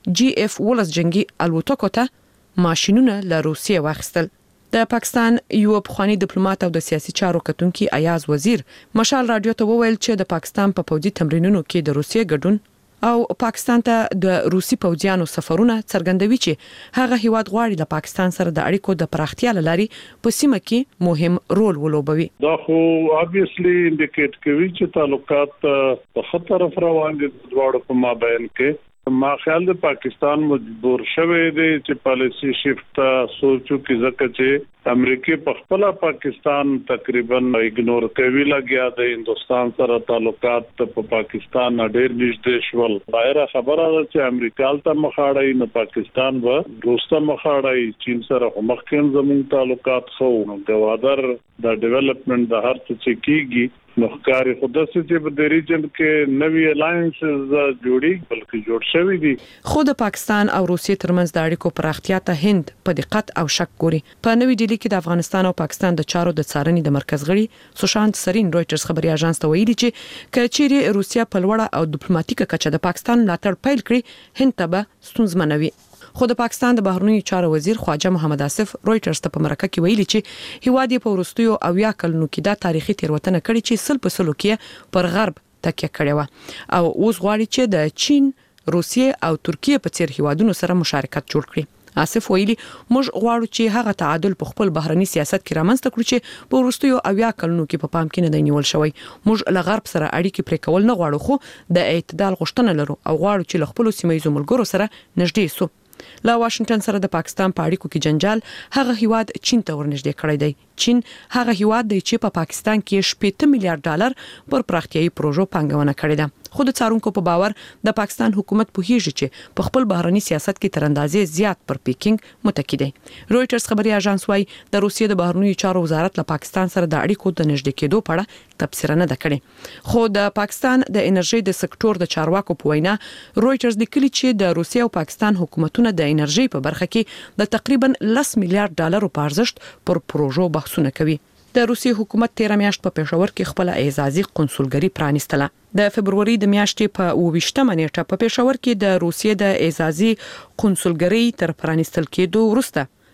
GF-10 جنگي الوتکو ته ماشينونه له روسیې واخیستل. د پاکستان یو پخوانی ډیپلوماټ او د سیاسي چارو کتونکي ایاز وزیر مشال رادیو ته وویل چې د پاکستان په پوځي تمرینونو کې د روسیې ګډون او پاکستان ته د روسي پوځیانو سفرونه څرګندوي چې هغه هیواد غواړي د پاکستان سره د اړیکو د پراختیا لاري په سیمه کې مهم رول ولوبوي. دا خو obviously indicate کوي چې تعلقات په خطر روان دي دواړو په مابین کې. ما خیال د پاکستان مجبور شوی دی چې پالیسی شفت سوچو کې ځکه چې امریکای په خپل پاکستان تقریبا ایګنور کوي لګیا د هندستان سره تعلقات په پاکستان ډېر نږدې شول. ظاهره خبره ده چې امریکا ته مخاړی نه پاکستان و روسته مخاړی چین سره مخکې زموږ تعلقات خو د وادر د ډیولپمنٹ د هر څه چې کیږي نوښکاري خودسه چې په د ریجن کې نوی الاینسز جوړي بلکې جوړ شوی دي. خو د پاکستان او روسیې ترمنځ د اړیکو پراختیا ته هند په دقت او شک ګوري. په نوې ډیلي کې د افغانستان او پاکستان د چارو د څارنې د مرکز غړي سوشانت سرین رويټرز خبري اژانس ته ویلي چې کچيري روسیا په لوړه او ډیپلوماټیکه کچه د پاکستان ملاتړ پیل کړي هند ته به ستونزمنوي. خو د پاکستان د بهرنیو چارو وزیر خواجه محمد آصف رويټرز ته په مرکه کې ویلي چې هیواد په ورستیو او یا کلونو کې دا تاریخي تیروتنه کړې چې سل په سلو کې پر غرب تکیه کړې و او اوس غواړي چې د چین، روسیې او ترکیه په څیر هیوادونو سره مشارکت جوړ کړي. آصف ویلي موږ غواړو چې هغه تعادل په خپل بهرني سیاست کې رامنځته کړو چې په ورستیو او یا کلونو کې په پام کې نه دی نیول شوی. موږ له غرب سره اړیکې پرې کول نه غواړو خو د اعتدال غوښتنه لرو او غواړو چې له خپل سیمایي ملګرو سره نږدې سو. لا واشنگټن سره د پاکستان په اړیکو کې جنجال هغه هیواد چین ته ورنږدې کړی دی. چین هغه هیواد دی چې په پاکستان کې 80 میلیارډ ډالر پر پراختیایي پروژو پانګونه کړې ده. خو د څارونکو په باور د پاکستان حکومت په هیڅ چې په خپل بهرني سیاست کې تر اندازې زیات پر پیکینګ متکی دی. رويټرز خبري اژانس وايي د روسیې د بهرنیو چارو وزارت له پاکستان سره د اړیکو د نږدې کېدو په اړه تبصره نه ده کړې. خو د پاکستان د انرژي د سکتور د چارواکو په وینا رويټرز لیکلي چې د روسیې او پاکستان حکومتونه د انرژي په برخه کې د تقریبا 10 میلیارډ ډالر په ارزښت پر پروژو بحثونه کوي. د روسي حکومت 13 میاشت په پېښور کې خپل اعزازي قونسلګري پرانیستله. د فبرवरी د میاشتې په 28مه نیټه په پېښور کې د روسیې د اعزازي قونسلګري تر پرانیستل کېدو وروسته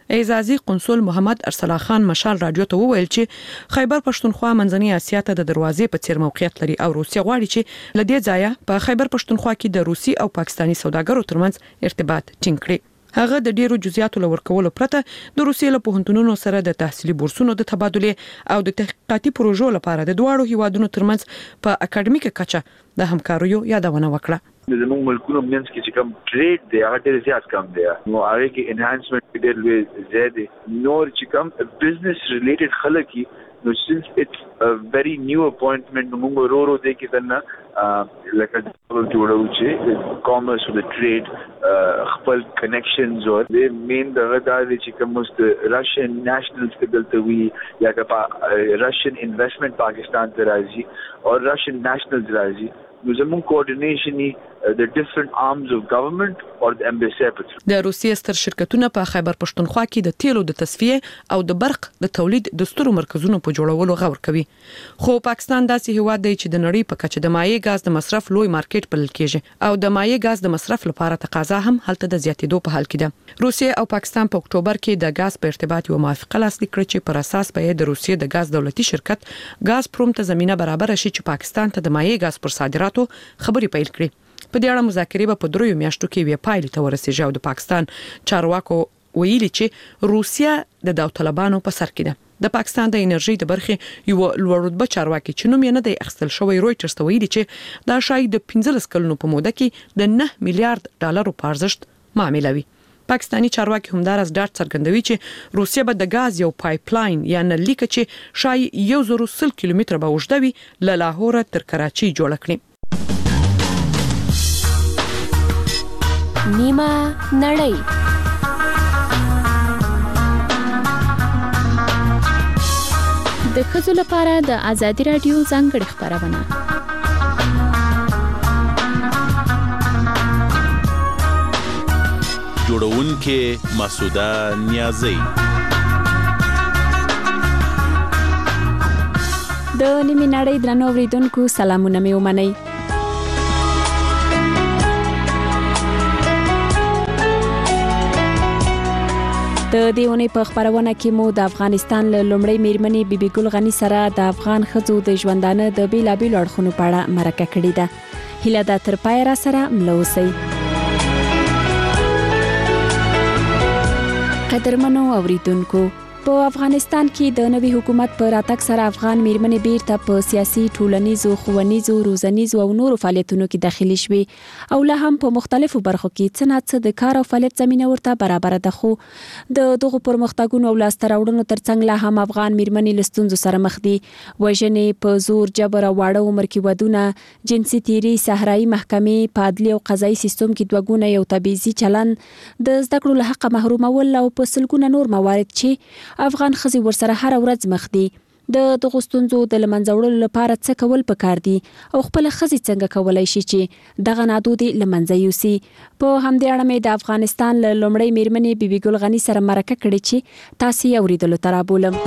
اعزازي قنصل محمد ارسلا خان مشال رادیو ته وویل چې خیبر پښتونخوا منځنۍ اسیا ته د دروازې په څیر موقعیت لري او روسیه غواړي چې لدې ځایه په خیبر پښتونخوا کې د روسي او پاکستاني سوداګرو ترمنځ ارتباط ټینګ کړي. هغه د ډیرو جزئیاتو لورکولو پرته د روسیې له پوهنتونونو سره د تحصیلي بورسونو د تبادله او د تحقیقاتي پروژو لپاره د دواړو هیوادونو ترمنځ په اکاډمیک کچه د همکاریو یادونه وکړه. زموږ ملکونو منځ کې چې کوم ټریډ دی هغه ډېر زیات کم دی نو هغه کې انهانسمنت ډېر لوی زیات دی نور چې کوم بزنس ریلیټډ خلک نو سینس اټس ا ویری نیو اپوینټمنت موږ ورو دی کې دنه لکه جوړو چې کامرس او د ټریډ خپل کنیکشنز او د مین د غداري چې کوم د راشن نېشنلز کې دلته وی یا د راشن انویسټمنٹ پاکستان ته راځي او راشن نېشنلز راځي نو زموږ کوارډینیشن د ډیفرنٹ آرمز اف گورنمنت او د امبیسي د روسیې ستر شرکتونه په خیبر پښتونخوا کې د تیلو د تصفیه او د برق د تولید د سترو مرکزونو په جوړولو غور کوي. خو پاکستان داسې هیواد دی چې د نړۍ په کچه د مایع غاز د مصرف لوی مارکیټ بلل کېږي او د مایع غاز د مصرف لپاره تقاضا هم هلته د زیاتېدو په حال کې ده. روسیې او پاکستان په اکتوبر کې د غاز په ارتباط یو موافقه لاسلیک کړه چې پر اساس به د روسیې د غاز دولتي شرکت غاز پروم ته زمينه برابر شي چې پاکستان ته د مایع غاز پر صادراتو خبري پیل کړي. په دې اړه مذاکرې به په 3 میاشتو کې وی پایله ته ورسیږي او د پاکستان چارواکو ویلي چې روسیا د داوطلبانو په سر کې ده. د پاکستان د انرژي د برخې یو لوړ رتبه چارواکي چې نوم یې نه دی اخیستل شوی رويټرز ته ویلي چې دا شاید د 15 کلونو په موده کې د 9 میلیارډ ډالرو په ارزښت معامله وي. پاکستانی چارواکي همدارس ډاټ څرګندوي چې روسیا به د غاز یو پایپ لاین یا نلیک چې شاید 100 کیلومتر به اوږدوي له لاهور تر کراچي جوړ کړي. نیمه نړۍ د ښځو لپاره د ازادي رادیو ځانګړې خبرونه جوړونکې مسعوده نیازی د نیمه نړۍ درنو اوریدونکو سلامونه مې ومنئ. د دیونې په خبرونه کې مو د افغانستان له لومړۍ میرمنې بیبي ګل غنی سره د افغان ښځو د ژوندانه د بیلابیلو اړخونو په اړه مرکه کړې ده. هیله ده تر پایه را سره مله اوسئ. قدرمنو اوریدونکو، په افغانستان کې د نوي حکومت په راتګ سره افغان میرمنې بیرته په سیاسي، ټولنیزو، ښوونیزو، روزنیزو او نورو فعالیتونو کې داخلي شوي او لا هم په مختلفو برخو کې څه نه څه د کار او فعالیت زمینه ورته برابر ده. خو د دغو پرمختګونو او لاسته راوړنو ترڅنګ لا هم افغان میرمنې له ستونزو سره مخ دي. وژنې په زور، جبر او واړه عمر کې ودونه، جنسي تیري، صحرایي محکمې، په عدلي او قضایي سیستم کې دوه ګونه یو تبعیضي چلند، د زده کړو له حقه محرومول او په سلګونه نور موارد چې افغان ښځې ورسره هر ورځ مخ دي. د دغو ستونزو د له منځه وړلو لپاره څه کول پکار دي او خپل ښځې څنګه کولای شي چې دغه نادودې له منځه یوسي. په همدې اړه مې د افغانستان له لومړۍ میرمنې بیبي ګل غنی سره مرکه کړې چې تاسو یې اوریدلو ته رابولم.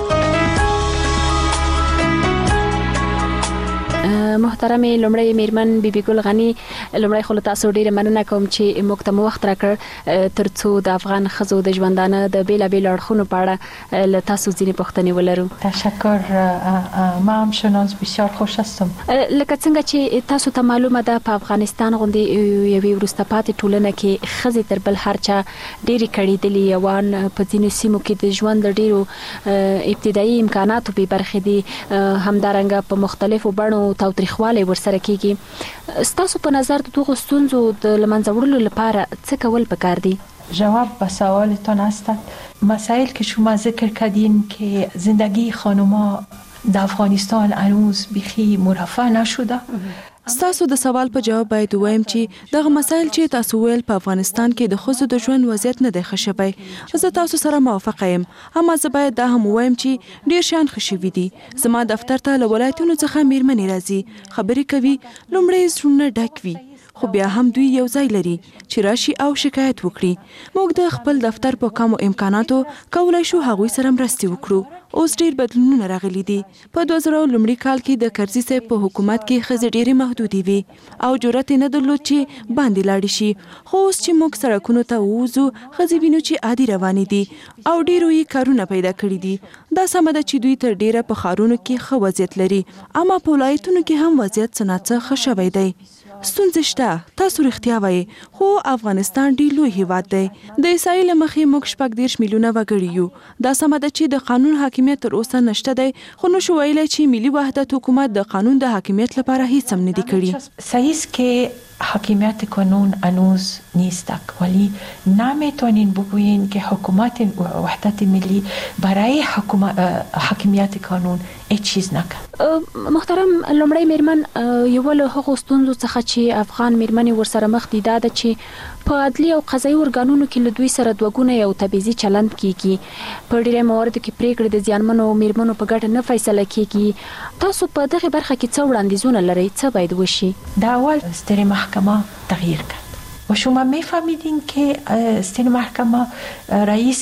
محترمه لومړی میرمن بیبي ګل غنی، لومړی خو تاسو ډیره مننه کوم چې موږ ته وخت راکړ ترڅو د افغان ښځو د ژوندانه د بیلابیلو اړخونو په اړه له تاسو ځینې پوښتنې ولرو. تشکر، ما هم شناز بسیار خوش هستم. لکه څنګه چې تاسو ته معلومه ده په افغانستان غوندې یوې وروسته پاتې ټولنه کې ښځې تر بل هر چا ډېرې کړېدلې یوان په ځینو سیمو کې د ژوند د ډېرو ابتدایي امکاناتو بې برخې دي، همدارنګه په مختلفو بڼو تاوتریخوالی ورسره کیږي. ستاسو په نظر د دغو ستونزو د له منځه وړلو لپاره څه کول پکار دي؟ جواب به سوالتان هستند. مسائل که شما ذکر کردین که زندگی خانوما در افغانستان هنوز بیخی مرفه نشده. ستاسو د سوال په جواب باید وایم چې دغه مسایل چې تاسو ویل په افغانستان کې د ښځو د ژوند وضعیت نه دی ښه شوی. زه تاسو سره موافقه یم، اما زه باید دا هم ووایم چې ډیر شیان ښه شوي دي. زما دفتر ته له ولایتونو څخه میرمنې راځي، خبرې کوي، لومړی زړونه ډک وي، خو بیا هم دوی یو ځای لري چې راشي او شکایت وکړي. موږ د خپل دفتر په کمو امکاناتو کولای شو هغوی سره مرستې وکړو. اوس ډیر بدلونونه راغلي دي. په 2000 لومړي کال کې د کرزي صاحب په حکومت کې ښځې ډېرې محدودې وي او جرأت یې نه درلود چې باندې لاړې شي. خو اوس چې موږ سړکونو ته ووځو ښځې وینو چې عادي روانې دي او ډېرو یې کارونه پیدا کړي دي. دا سمه ده چې دوی تر ډیره په ښارونو کې ښه وضعیت لري، اما په ولایتونو کې هم وضعیت څه ناڅه ښه شوی دی. ستونزې شته، تاسو رښتیا وایي، خو افغانستان ډېر لوی هیواد دی. د عیسائی له مخې موږ 40 میلیونه وګړي یو. دا سمه ده چې د قانون حاکمیت تر اوسه نشته دی، خو نشو ویلی چې ملي وحدت حکومت د قانون د حاکمیت لپاره هیڅ هم نه دی کړی. صحیح است که حاکمیت قانون هنوز نیست، ولی نمیتونین بگویین که حکومت وحدت ملی برای حاکمیت قانون هیچ چیز نکرد. محترم لومړی میرمن، یو له هغو ستونزو څخه چې افغان میرمنې ورسره مخ دي دا ده چې په عدلي او قضایي ارګانونو کې له دوی سره دوه یو تبعیضي چلند کیږي. په ډیری مواردو کې پریکړې د زیانمنو میرمنو په ګټه نه فیصله کیږي. تاسو په دغه برخه کې څه وړاندیزونه لرئ؟ څه باید وشي؟ در اول ستر محکمه تغییر کرد و شما میفهمیدین که ستر محکمه رئیس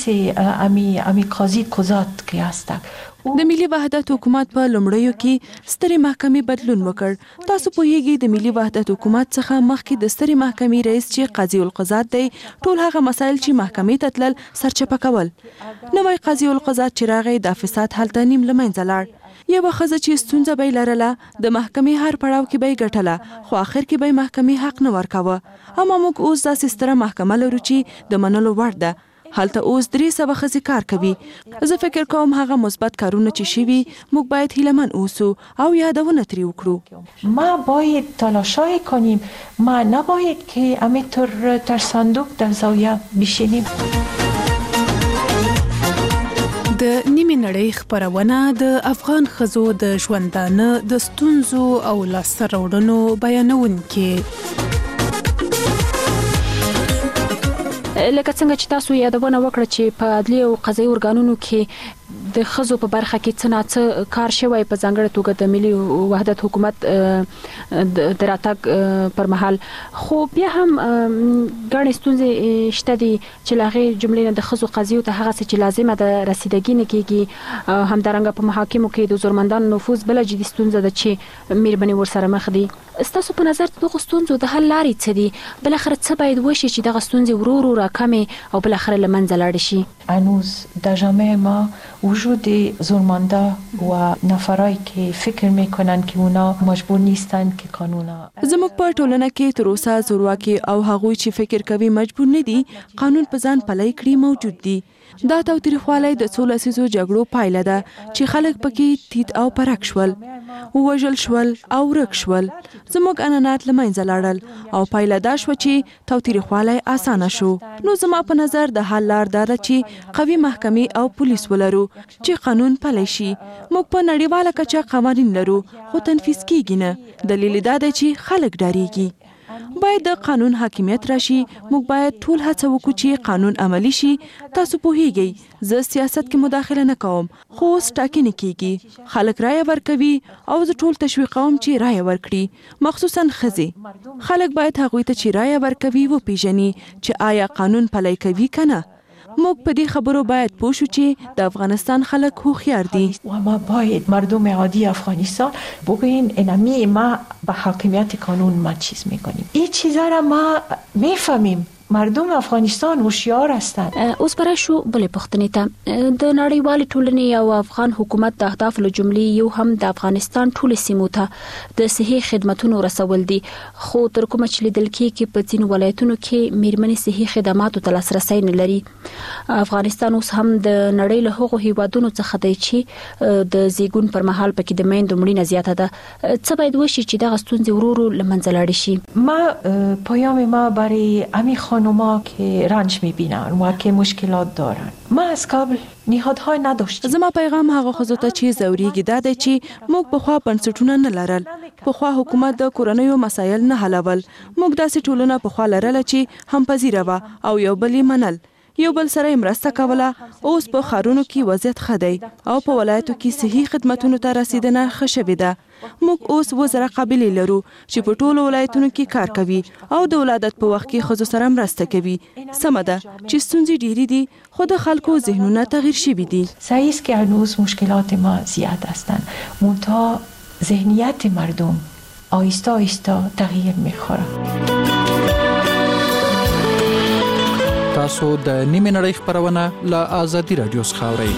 امی قاضی قضات که هستند. د ملي وحدت حکومت په لومړیو کې سترې محکمې بدلون وکړ. تاسو پوهیږئ د ملي وحدت حکومت څخه مخکې د سترې محکمې رئیس چې قاضي القضات دی ټول هغه مسایل چې محکمې ته تلل سرچپه کول. نوی قاضي القضات چې راغی دا فساد هلته نیم له منځه لاړ. یوه ښځه چې ستونزه به یې لرله د محکمې هر پړاو کې به یې ګټله، خو آخر کې به یې محکمې حق نه ورکاوه. اما موږ اوس داسې ستره محکمه لرو چې د منلو وړ ده. هلته اوس 300 ښځې کار کوي. زه فکر کوم هغه مثبت کارونه چې شوي موږ باید هیلهمن اوسو او یادونه ترې وکړو. ما باید تلاشای کنیم، ما نباید که همینطور در صندوق در زاویه بشینیم. د نیمه نړۍ خبرونه د افغان ښځو د ژوندانه د ستونزو او لاسته راوړنو بیانونکي. لکه څنګه چې تاسو یادونه وکړه چې په عدلي او قضایي ارګانونو کې د ښځو په برخه کې څه ناڅه کار شوی په ځانګړې توګه د ملي وحدت حکومت د راتګ پر مهال، خو بیا هم ګڼې ستونزې شته دي چې له هغې جملې نه د ښځو قضیو ته هغه څه چې لازمه ده رسیدګي نه کېږي. همدارنګه په محاکمو کې د زورمندانو نفوذ بله جدي ستونزه ده چې میرمنې ورسره مخ دي. ستاسو په نظر دغه ستونزو د حل لارې څه دي؟ بالاخره څه باید وشي چې دغه ستونزې ورو ورو راکمې او بالاخره له منځه لاړې شي؟ هنوز در جامعه ما وجود زورمنده و نفرایی که فکر میکنن که اونا مجبور نیستن که قانونا. زموږ په ټولنه کې تر اوسه زورواکي او هغوی چې فکر کوي مجبور نه دي قانون په ځان پلی کړي موجود دي. دا تاوتریخوالی د څو لسیزو جګړو پایله ده چې خلک پکې تیت او پرک شول، ووژل شول او ورک شول. زموږ عنعنات له منځه لاړل او پایله دا شوه چې تاوتریخوالی اسانه شو. نو زما په نظر د حل لار دا ده چې قوي محکمې او پولیس ولرو چې قانون پلی شي. موږ په نړیواله کچه قوانین لرو خو تنفیذ کیږي نه. دلیل دا دی چې خلک ډاریږي. باید د قانون حاکمیت راشي. موږ باید ټول هڅه وکړو چې قانون عملی شي. تاسو پوهیږئ زه سیاست کې مداخله نه کوم، خو اوس ټاکنې کیږي، خلک رایه ورکوي او زه ټول تشویقوم چې رایه ورکړي، مخصوصا ښځې. خلک باید هغوی ته چې رایه ورکوي وپیژني چې آیا قانون پلی کوي که نه. موږ په دې خبرو باید پوه شو چې د افغانستان خلک هوښیار دي. و ما باید مردم عادی افغانستان بگوییم انمی ما به حاکمیت قانون ما چیز میکنیم. این چیزا را ما میفهمیم. مردم افغانستان هوشیار هستند. اوس پر شو بلې پښتنې ته د نړیوال ټولنې او افغان حکومت د اهداف له جملې یو هم د افغانستان ټول سیمو ته د صحي خدماتو رسول دي، خو تر کومه چې لیدل کېږي په ځینو ولایتونو کې میرمنې صحي خدماتو ته لاسرسی نه لري. افغانستان اوس هم د نړۍ له هغو هیوادونو څخه دی چې د زیږون پر مهال پکې د میندو مړینه زیاته ده. څه باید وشي چې دغه ستونزې ورو ورو له منځه لاړې شي؟ ما پیام ما برای امی خانوما که رنج میبینن و که مشکلات دارن، ما از قبل نهادهای نداشتیم. زما پیغام هغه ښځو ته چې ځورېږي دا دی چې موږ پخوا بنسټونه نه لرل. پخوا حکومت د کورنیو مسایل نه حلول. موږ داسې ټولنه پخوا لرله چې همپذیره وه او یو بل یې منل. یو بل سره مرسته کوله. اوس په ښارونو کې وضعیت ښه دی او په ولایتو کې صحي خدماتونو ته رسیدنه ښه شوې ده. موږ اوس 2,000 قبیلې لرو چې په ټولو ولایتونو کې کار کوي او د ولادت په وخت کې ښځو سره مرسته کوي. سمه ده چې ستونزې ډېرې دي خو د خلکو ذهنونه تغییر شوي دي. صحیح است که هنوز مشکلات ما زیاد هستند، منتها ذهنیت مردم آهسته آهسته تغییر میخوره. تاسو د نیمه نړۍ خبرونه له آزادي رادیو څخه اورئ.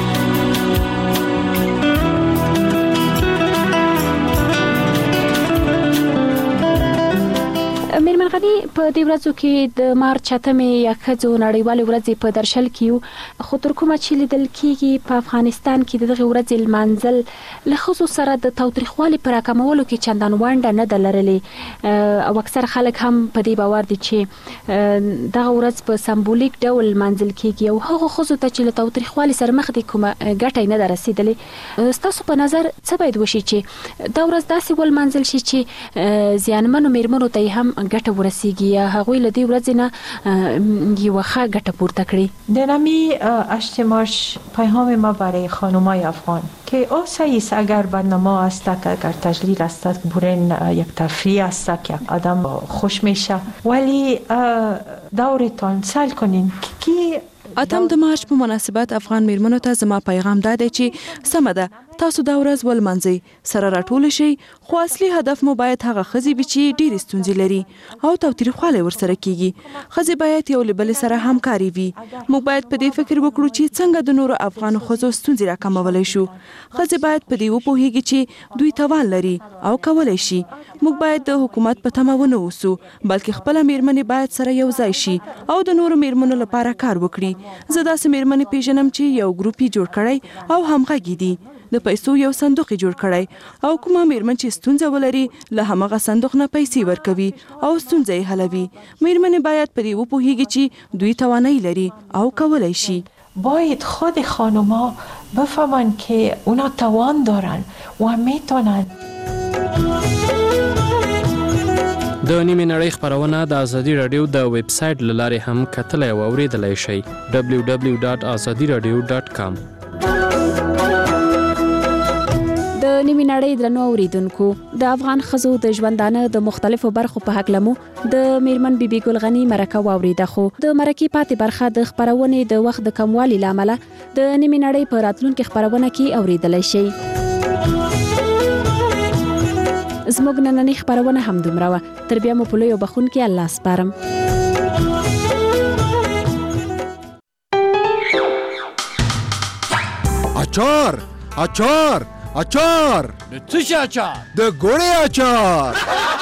میرمن غنی په دې ورځو کې د مارچ 8 یا ښځو نړیوالې ورځې په درشل کې خو تر کومه چې لیدل کېږي په افغانستان کې دغه ورځې لمانځل له ښځو سره د تاوتریخوالي پر راکمولو کې چندان ونډه نه ده لرلې او اکثر خلک هم په دې باور دي چې دغه ورځ په سمبولیک ډول لمانځل کېږي او هغه ښځو ته چې له تاوتریخوالي سره مخ دي کومه ګټه نه ده رسېدلې. ستاسو په نظر څه باید وشي چې دا ورځ داسې ولمانځل شي چې زیانمنو میرمنو ته هم ګټه ورسیږي یا هغوی له دې ورځې نه یوه ښه ګټه پورته کړي؟ در نمی 8 مارچ پیام ما برای خانم‌های افغان که سعی است اگر برنامه است که اگر تجلیل است برین یک تفریح است که آدم خوش میشه ولی دورتان سل کنین کی 8 مارچ په مناسبت افغان میرمنو ته زما پیغام دا دی چې سمه ده تاسو دا ورځ ولمانځئ، سره راټول شئ، خو اصلي هدف مو باید هغه ښځې وي چې ډېرې ستونزې لري او تاوتریخوالی ورسره کیږي. ښځې باید یو له بلې سره همکاري وي. موږ باید په دې فکر وکړو چې څنګه د نورو افغانو ښځو ستونزې راکمولی شو. ښځې باید په دې وپوهیږي چې دوی توان لري او کولی شي. موږ باید د حکومت په تمه ونه اوسو بلکې خپله میرمنې باید سره یو ځای شي او د نورو میرمنو لپاره کار وکړي. زه داسې میرمنې پیژنم چې یو ګروپ یې جوړ کړی او همغږي دي، د پیسو یو صندوق یې جوړ کړی او کومه میرمن چې ستونزه ولري له همغه صندوق نه پیسې ورکوي او ستونزه یې حلوي. میرمنې باید په دې وپوهیږي چې دوی توانایی لري او کولی شي. باید خود خانم‌ها بفهمن که اونا توان دارن و میتونن. د نیمه نړۍ خبرونه د آزادي رادیو د ویب سټ له لارې هم کتلای او اوریدلای شئ www.azadiradio.com. د نیمه نړۍ درنو اوریدونکو، د افغان ښځو د ژوندانه د مختلفو برخو په هکله مو د میرمن بیبي ګل غنی مرکه واوریده، خو د مرکې پاتې برخه د خبرونې د وخت د کموالي له امله د نیمه نړۍ په راتلونکي خبرونه کې اوریدلای شئ. زموږ نننۍ خبرونه هم دومره وه. تر بیا مو په لویو بخښونکي الله سپارم. اچار اچار اچار د څه شي اچار؟ د ګوړې اچار.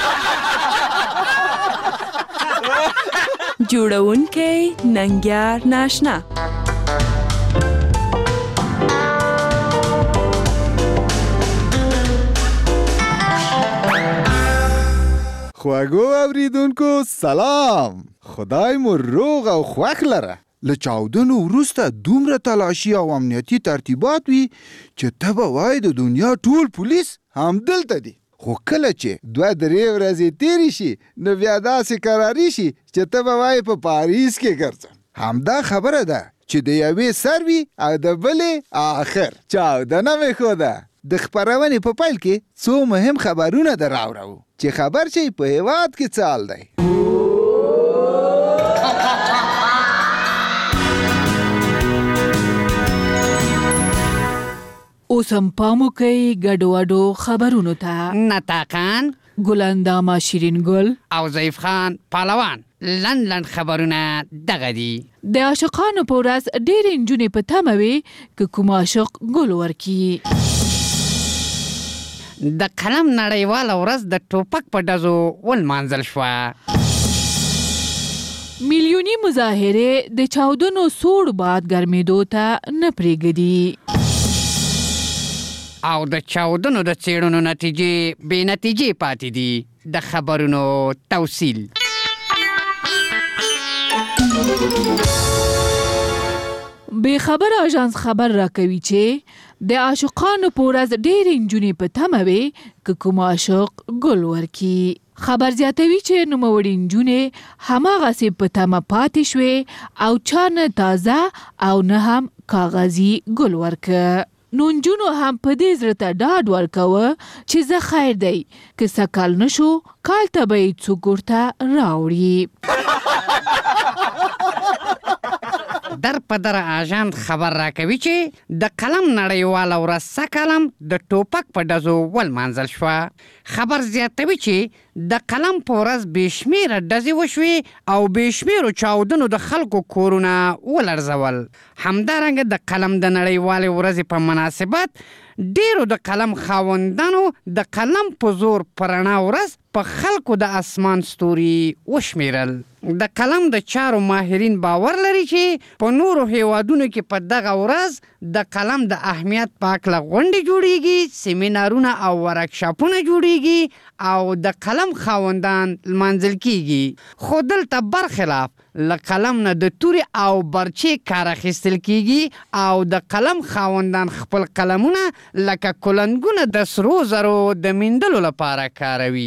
جوړونکی ننګیار ناشنا. خواږو اوریدونکو سلام، خدای مو روغ او خوښ لره. له چاودنو وروسته دومره تلاشي او امنیتي ترتیبات وي چې ته به وایې د دنیا ټول پولیس همدلته دي. خو کله چې 2-3 ورځې تیرې شي نو بیا داسې قراري شي چې ته به وایې په پاریس کې ګرځم. همدا خبره ده چې د یوې سر وي او د بلې آخر. چاودنه مې ښوده. د خبرونې په پیل کې څو مهم خبرونه در راوړو چې خبر شي په هیواد کې څه حال دی. اوس هم پام وکئ ګډوډو خبرونو ته. نطاقان، ګلاندامه شیرین ګل او ضعیف خان پهلوان. لند خبرونه دغه دي. د عاشقانو په ورځ ډېرې نجونې په تمه وي که کوم عاشق ګل ورکړي. د قلم نړیواله ورځ د ټوپک په ډزو ولمانځل شوه. میلیوني مظاهرې د چاودنو سوړ باد ګرمېدو ته نه پرېږدي او د چاودنو د څېړنو نتیجې بې نتیجې پاتې دي. د خبرونو توصیل. به خبر اژانس خبر راکوي چې د عاشقانو په ورځ ډېرې نجونې په تمه وي که کوم عاشق ګل ورکي. خبر زیاتوي چې نوموړې نجونې هماغسې په تمه پاتې شوې او چا نه تازه او نه هم کاغذي ګل ورکه. نو نجونو هم په دې زړه ته ډاډ ورکوه چې زه خیر دی که سکال نشو کال ته به یې څوک ورته راوړي. در په در اژانس خبر راکوي چې د قلم نړیواله ورځ سږکال د ټوپک په ډزو ولمانځل شوه. خبر زیاتوي چې د قلم په ورځ بې شمېره ډزې وشوې او بې شمېرو چاودنو د خلکو کورونه ولړزول. همدارنګه د قلم د نړیوالې ورځې په مناسبت ډیرو د قلم خاوندانو د قلم په زور په رڼا ورځ په خلکو د اسمان ستوري وشمیرل. د قلم د چارو ماهرین باور لري چې په نورو هیوادونو کې په دغه ورځ د قلم د اهمیت په هکله غونډې جوړیږي، سیمینارونه او ورکشاپونه جوړیږي او د قلم خاوندان لمانځل کیږي. خو دلته برخلاف له قلم نه د توري او برچې کار اخیستل کیږي او د قلم خاوندان خپل قلمونه لکه کلنګونه د سرو زرو د میندلو لپاره کاروي.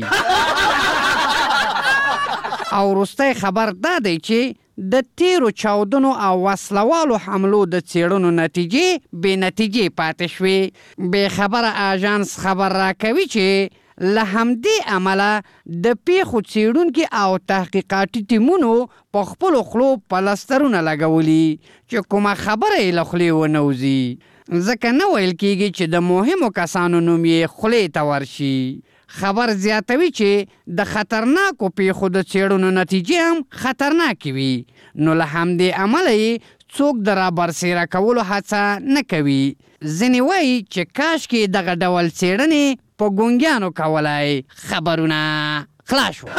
او وروستی خبر دا دی چې د تیرو چاودنو او وسلوالو حملو د څېړنو نتیجې بې نتیجې پاتې شوې. بې خبره اژانس خبر راکوي چې له همدې امله د پیښو څېړونکي او تحقیقاتي ټیمونو په خپلو خولو پلسترونه لګولي چې کومه خبره یې له خولې ونه وځي، ځکه نه ویل کیږي چې د مهمو کسانو نوم یې خولې ته ورشي. خبر زیاتوي چې د خطرناکو پیښو د څېړنو نتیجې هم خطرناکې وي، نو له همدې امله یې څوک د رابرسېره کولو هڅه نه کوي. ځینې وایي چې کاشکې دغه ډول څېړنې په ګونګیانو کولای. خبرونه خلاص شو.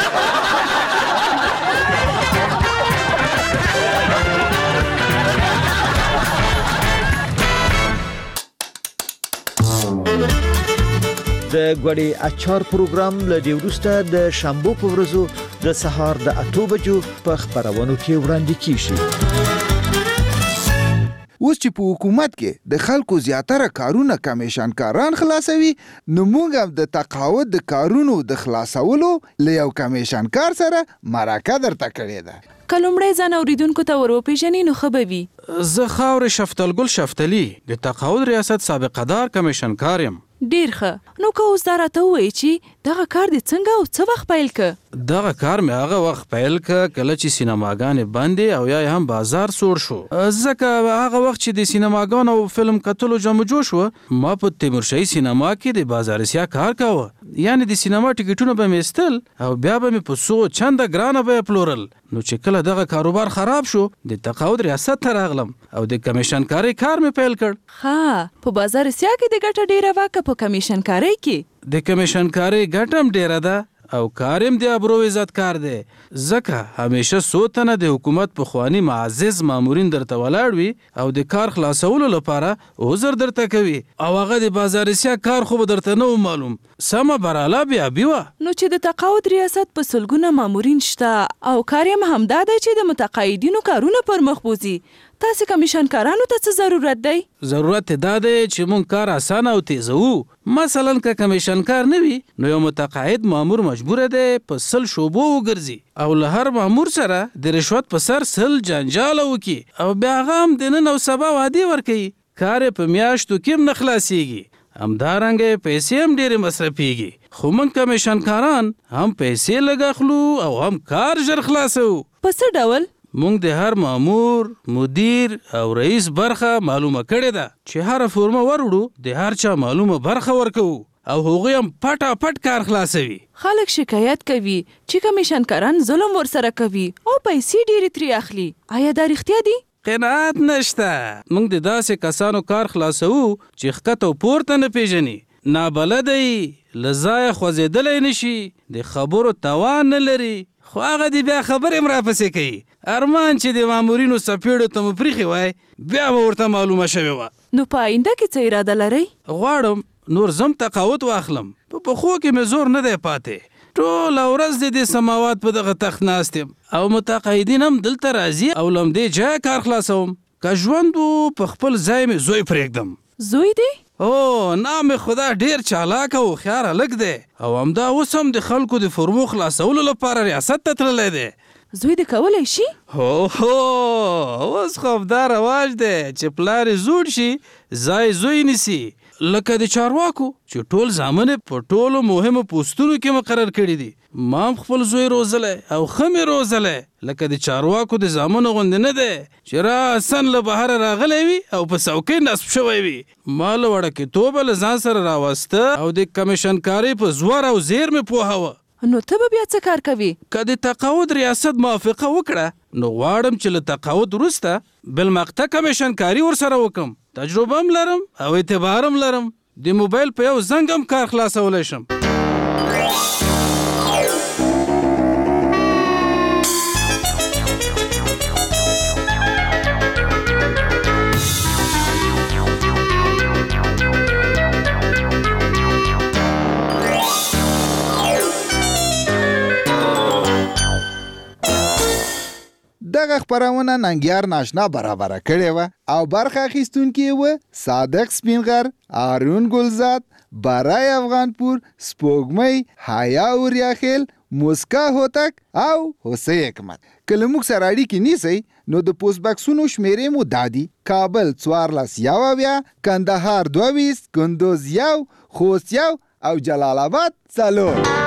د ګوړې اچار پروګرام له دې وروسته د شنبه په ورځو د سهار د 8 بجو په خبرونو کې وړاندې کیږي. اوس چې په حکومت کې د خلکو زیاتره کارونه کمیشنکاران خلاصوي، نو موږ هم د تقاعد د کارونو د خلاصولو له یو کمیشنکار سره مرکه درته کړې ده. که لومړی ځان اوریدونکو ته وروپېژنې نو ښه به وي. زه خاورې شفتالګل شفتلي د تقاعد ریاست سابقه دار کمیشنکار یم. ډیر ښه. نو که اوس دا راته ووایي چې دغه کار دې څنګه او څه وخت پیل که؟ دغه کار مې هغه وخت پیل که کله چې سینماګانې بندې او یا هم بازار سوړ شو، ځکه هغه وخت چې د سینماګانو او فلم کتلو جمع جوش و، ما په تیمورشاهي سینما کې د بازارسیا کار کاوه. یعنی د سینما ټیکټونه به مې ایستل او بیا به مې په څو چنده ګرانه به یې پلورل. نو چې کله دغه کاروبار خراب شو، د تقاعد ریاست ته راغلم او د کمیشنکارۍ کار مې پیل کړ. ښه، په بازارسیا کې د ګټه ډیره وه که په کمیشنکارۍ کې؟ د کمیشنکارۍ ګټه هم ډیره ده او کار هم د ابرو عزت کار دی، ځکه همیشه څو تنه د حکومت پخواني معزز مامورین درته ولاړ وي او د کار خلاصولو لپاره عذر درته کوي او هغه د بازارسیا کار خو به درته نه و معلوم، سمه براله بیابي وه. نو چې د تقاعد ریاست په سلګونه مامورین شته او کار یې همدا دی چې د متقاعدینو کارونه پر مخ بوځي، تاسې کمیشنکارانو ته څه ضرورت دی؟ ضرورت دا دی چې مونږ کار اسانه او تیزوو. مثلا که کمیشنکار نه وي نو یو متقاعد مامور مجبوره دی په 100 شعبو وګرځي او له هر مامور سره د رشوت په سر 100 جنجاله وکړي او بیا هغه هم د نن او سبا وعدې ورکوي. کار یې په میاشتو کې هم نه خلاصیږي، همدارنګه پیسې هم ډېرې مصرفیږي. خو موږ کمیشنکاران هم پیسې لږ اخلو او هم کار ژر خلاصو. په څه ډول؟ مونږ د هر مامور، مدیر او رئیس برخه معلومه کړې ده چې هر فورمه وروړو د هر چا معلومه برخه ورکوو او هغوی هم پټه پټ کار خلاصوي. خلک شکایت کوي چې کمیشنکاران ظلم ورسره کوي او پیسې ډېرې ترې اخلي. آیا دا رښتیا دي؟ قناعت نشته. مونږ د داسې کسانو کار خلاصوو چې ښکته او پورته نه پیژني، نابلده یي، له ځایه خوځېدلی نشي، د خبرو توان نه لري، خو هغه دې بیا خبرې هم راپسې کوي. ارمان چې د مامورینو څپېړو ته مو پریښې وای بیا به ورته معلومه شوې وه. نو په آینده کې څه اراده لرئ؟ غواړم نور زم تقاعد واخلم. په پښو کې مې زور نه دی پاتې، ټوله ورځ د دې سماوات په دغه تخت ناست یم او متقاعدین هم دلته راځي او له همدې ځایه کار خلاصوم. که ژوند په خپل ځای مې زوی پرېږدم. زوی دی؟ نام خدا ډیر چالاک او خيار الګ دی او همدا اوس هم د خلکو د فرمو خلاصولو لپاره ریاست ته تللی دی. زوی د کولای شي؟ اوس خو دا رواج دی چې پلار زوړ شي ځای زوی نیسي، لکه د چارواکو چې ټول زامن په ټولو مهمو پوسټونو کې مقرر کړي دي. ما هم خپل زوی روزلی او ښه مې روزلی، لکه د چارواکو د زامنو غوندې نه دی چې راسن له بهره راغلی وي او په څوکۍ نصب شوی وي. ما له وړکېتوبه له ځان سره راوسته او د کمیشن کارۍ په زور او زیر مې پوهوه. نو ته به بیا څه کار کوي؟ که د تقاعد ریاست موافقه وکړه نو غواړم چې له تقاعد وروسته بالمقطع کمیشن کاري ورسره وکم. تجربه هم لرم او اعتبار هم لرم. د موبایل په یو زنګ هم کار خلاصولی شم. دغه خبرونه ننګیار ناشنا برابره کړې و او برخه اخیستونکي و صادق سپینغر، هارون ګلزاد، برای افغانپور، سپوږمۍ، حیا اوریاخیل، موسکا هوتک او حسین حکمت. کله موږ سره اړیکې نیسئ نو د پوسټ باکسونو شمیرې مو دادي: کابل 14 کندهار 22 کندوز 1 خوست 1 او جلال آباد 4.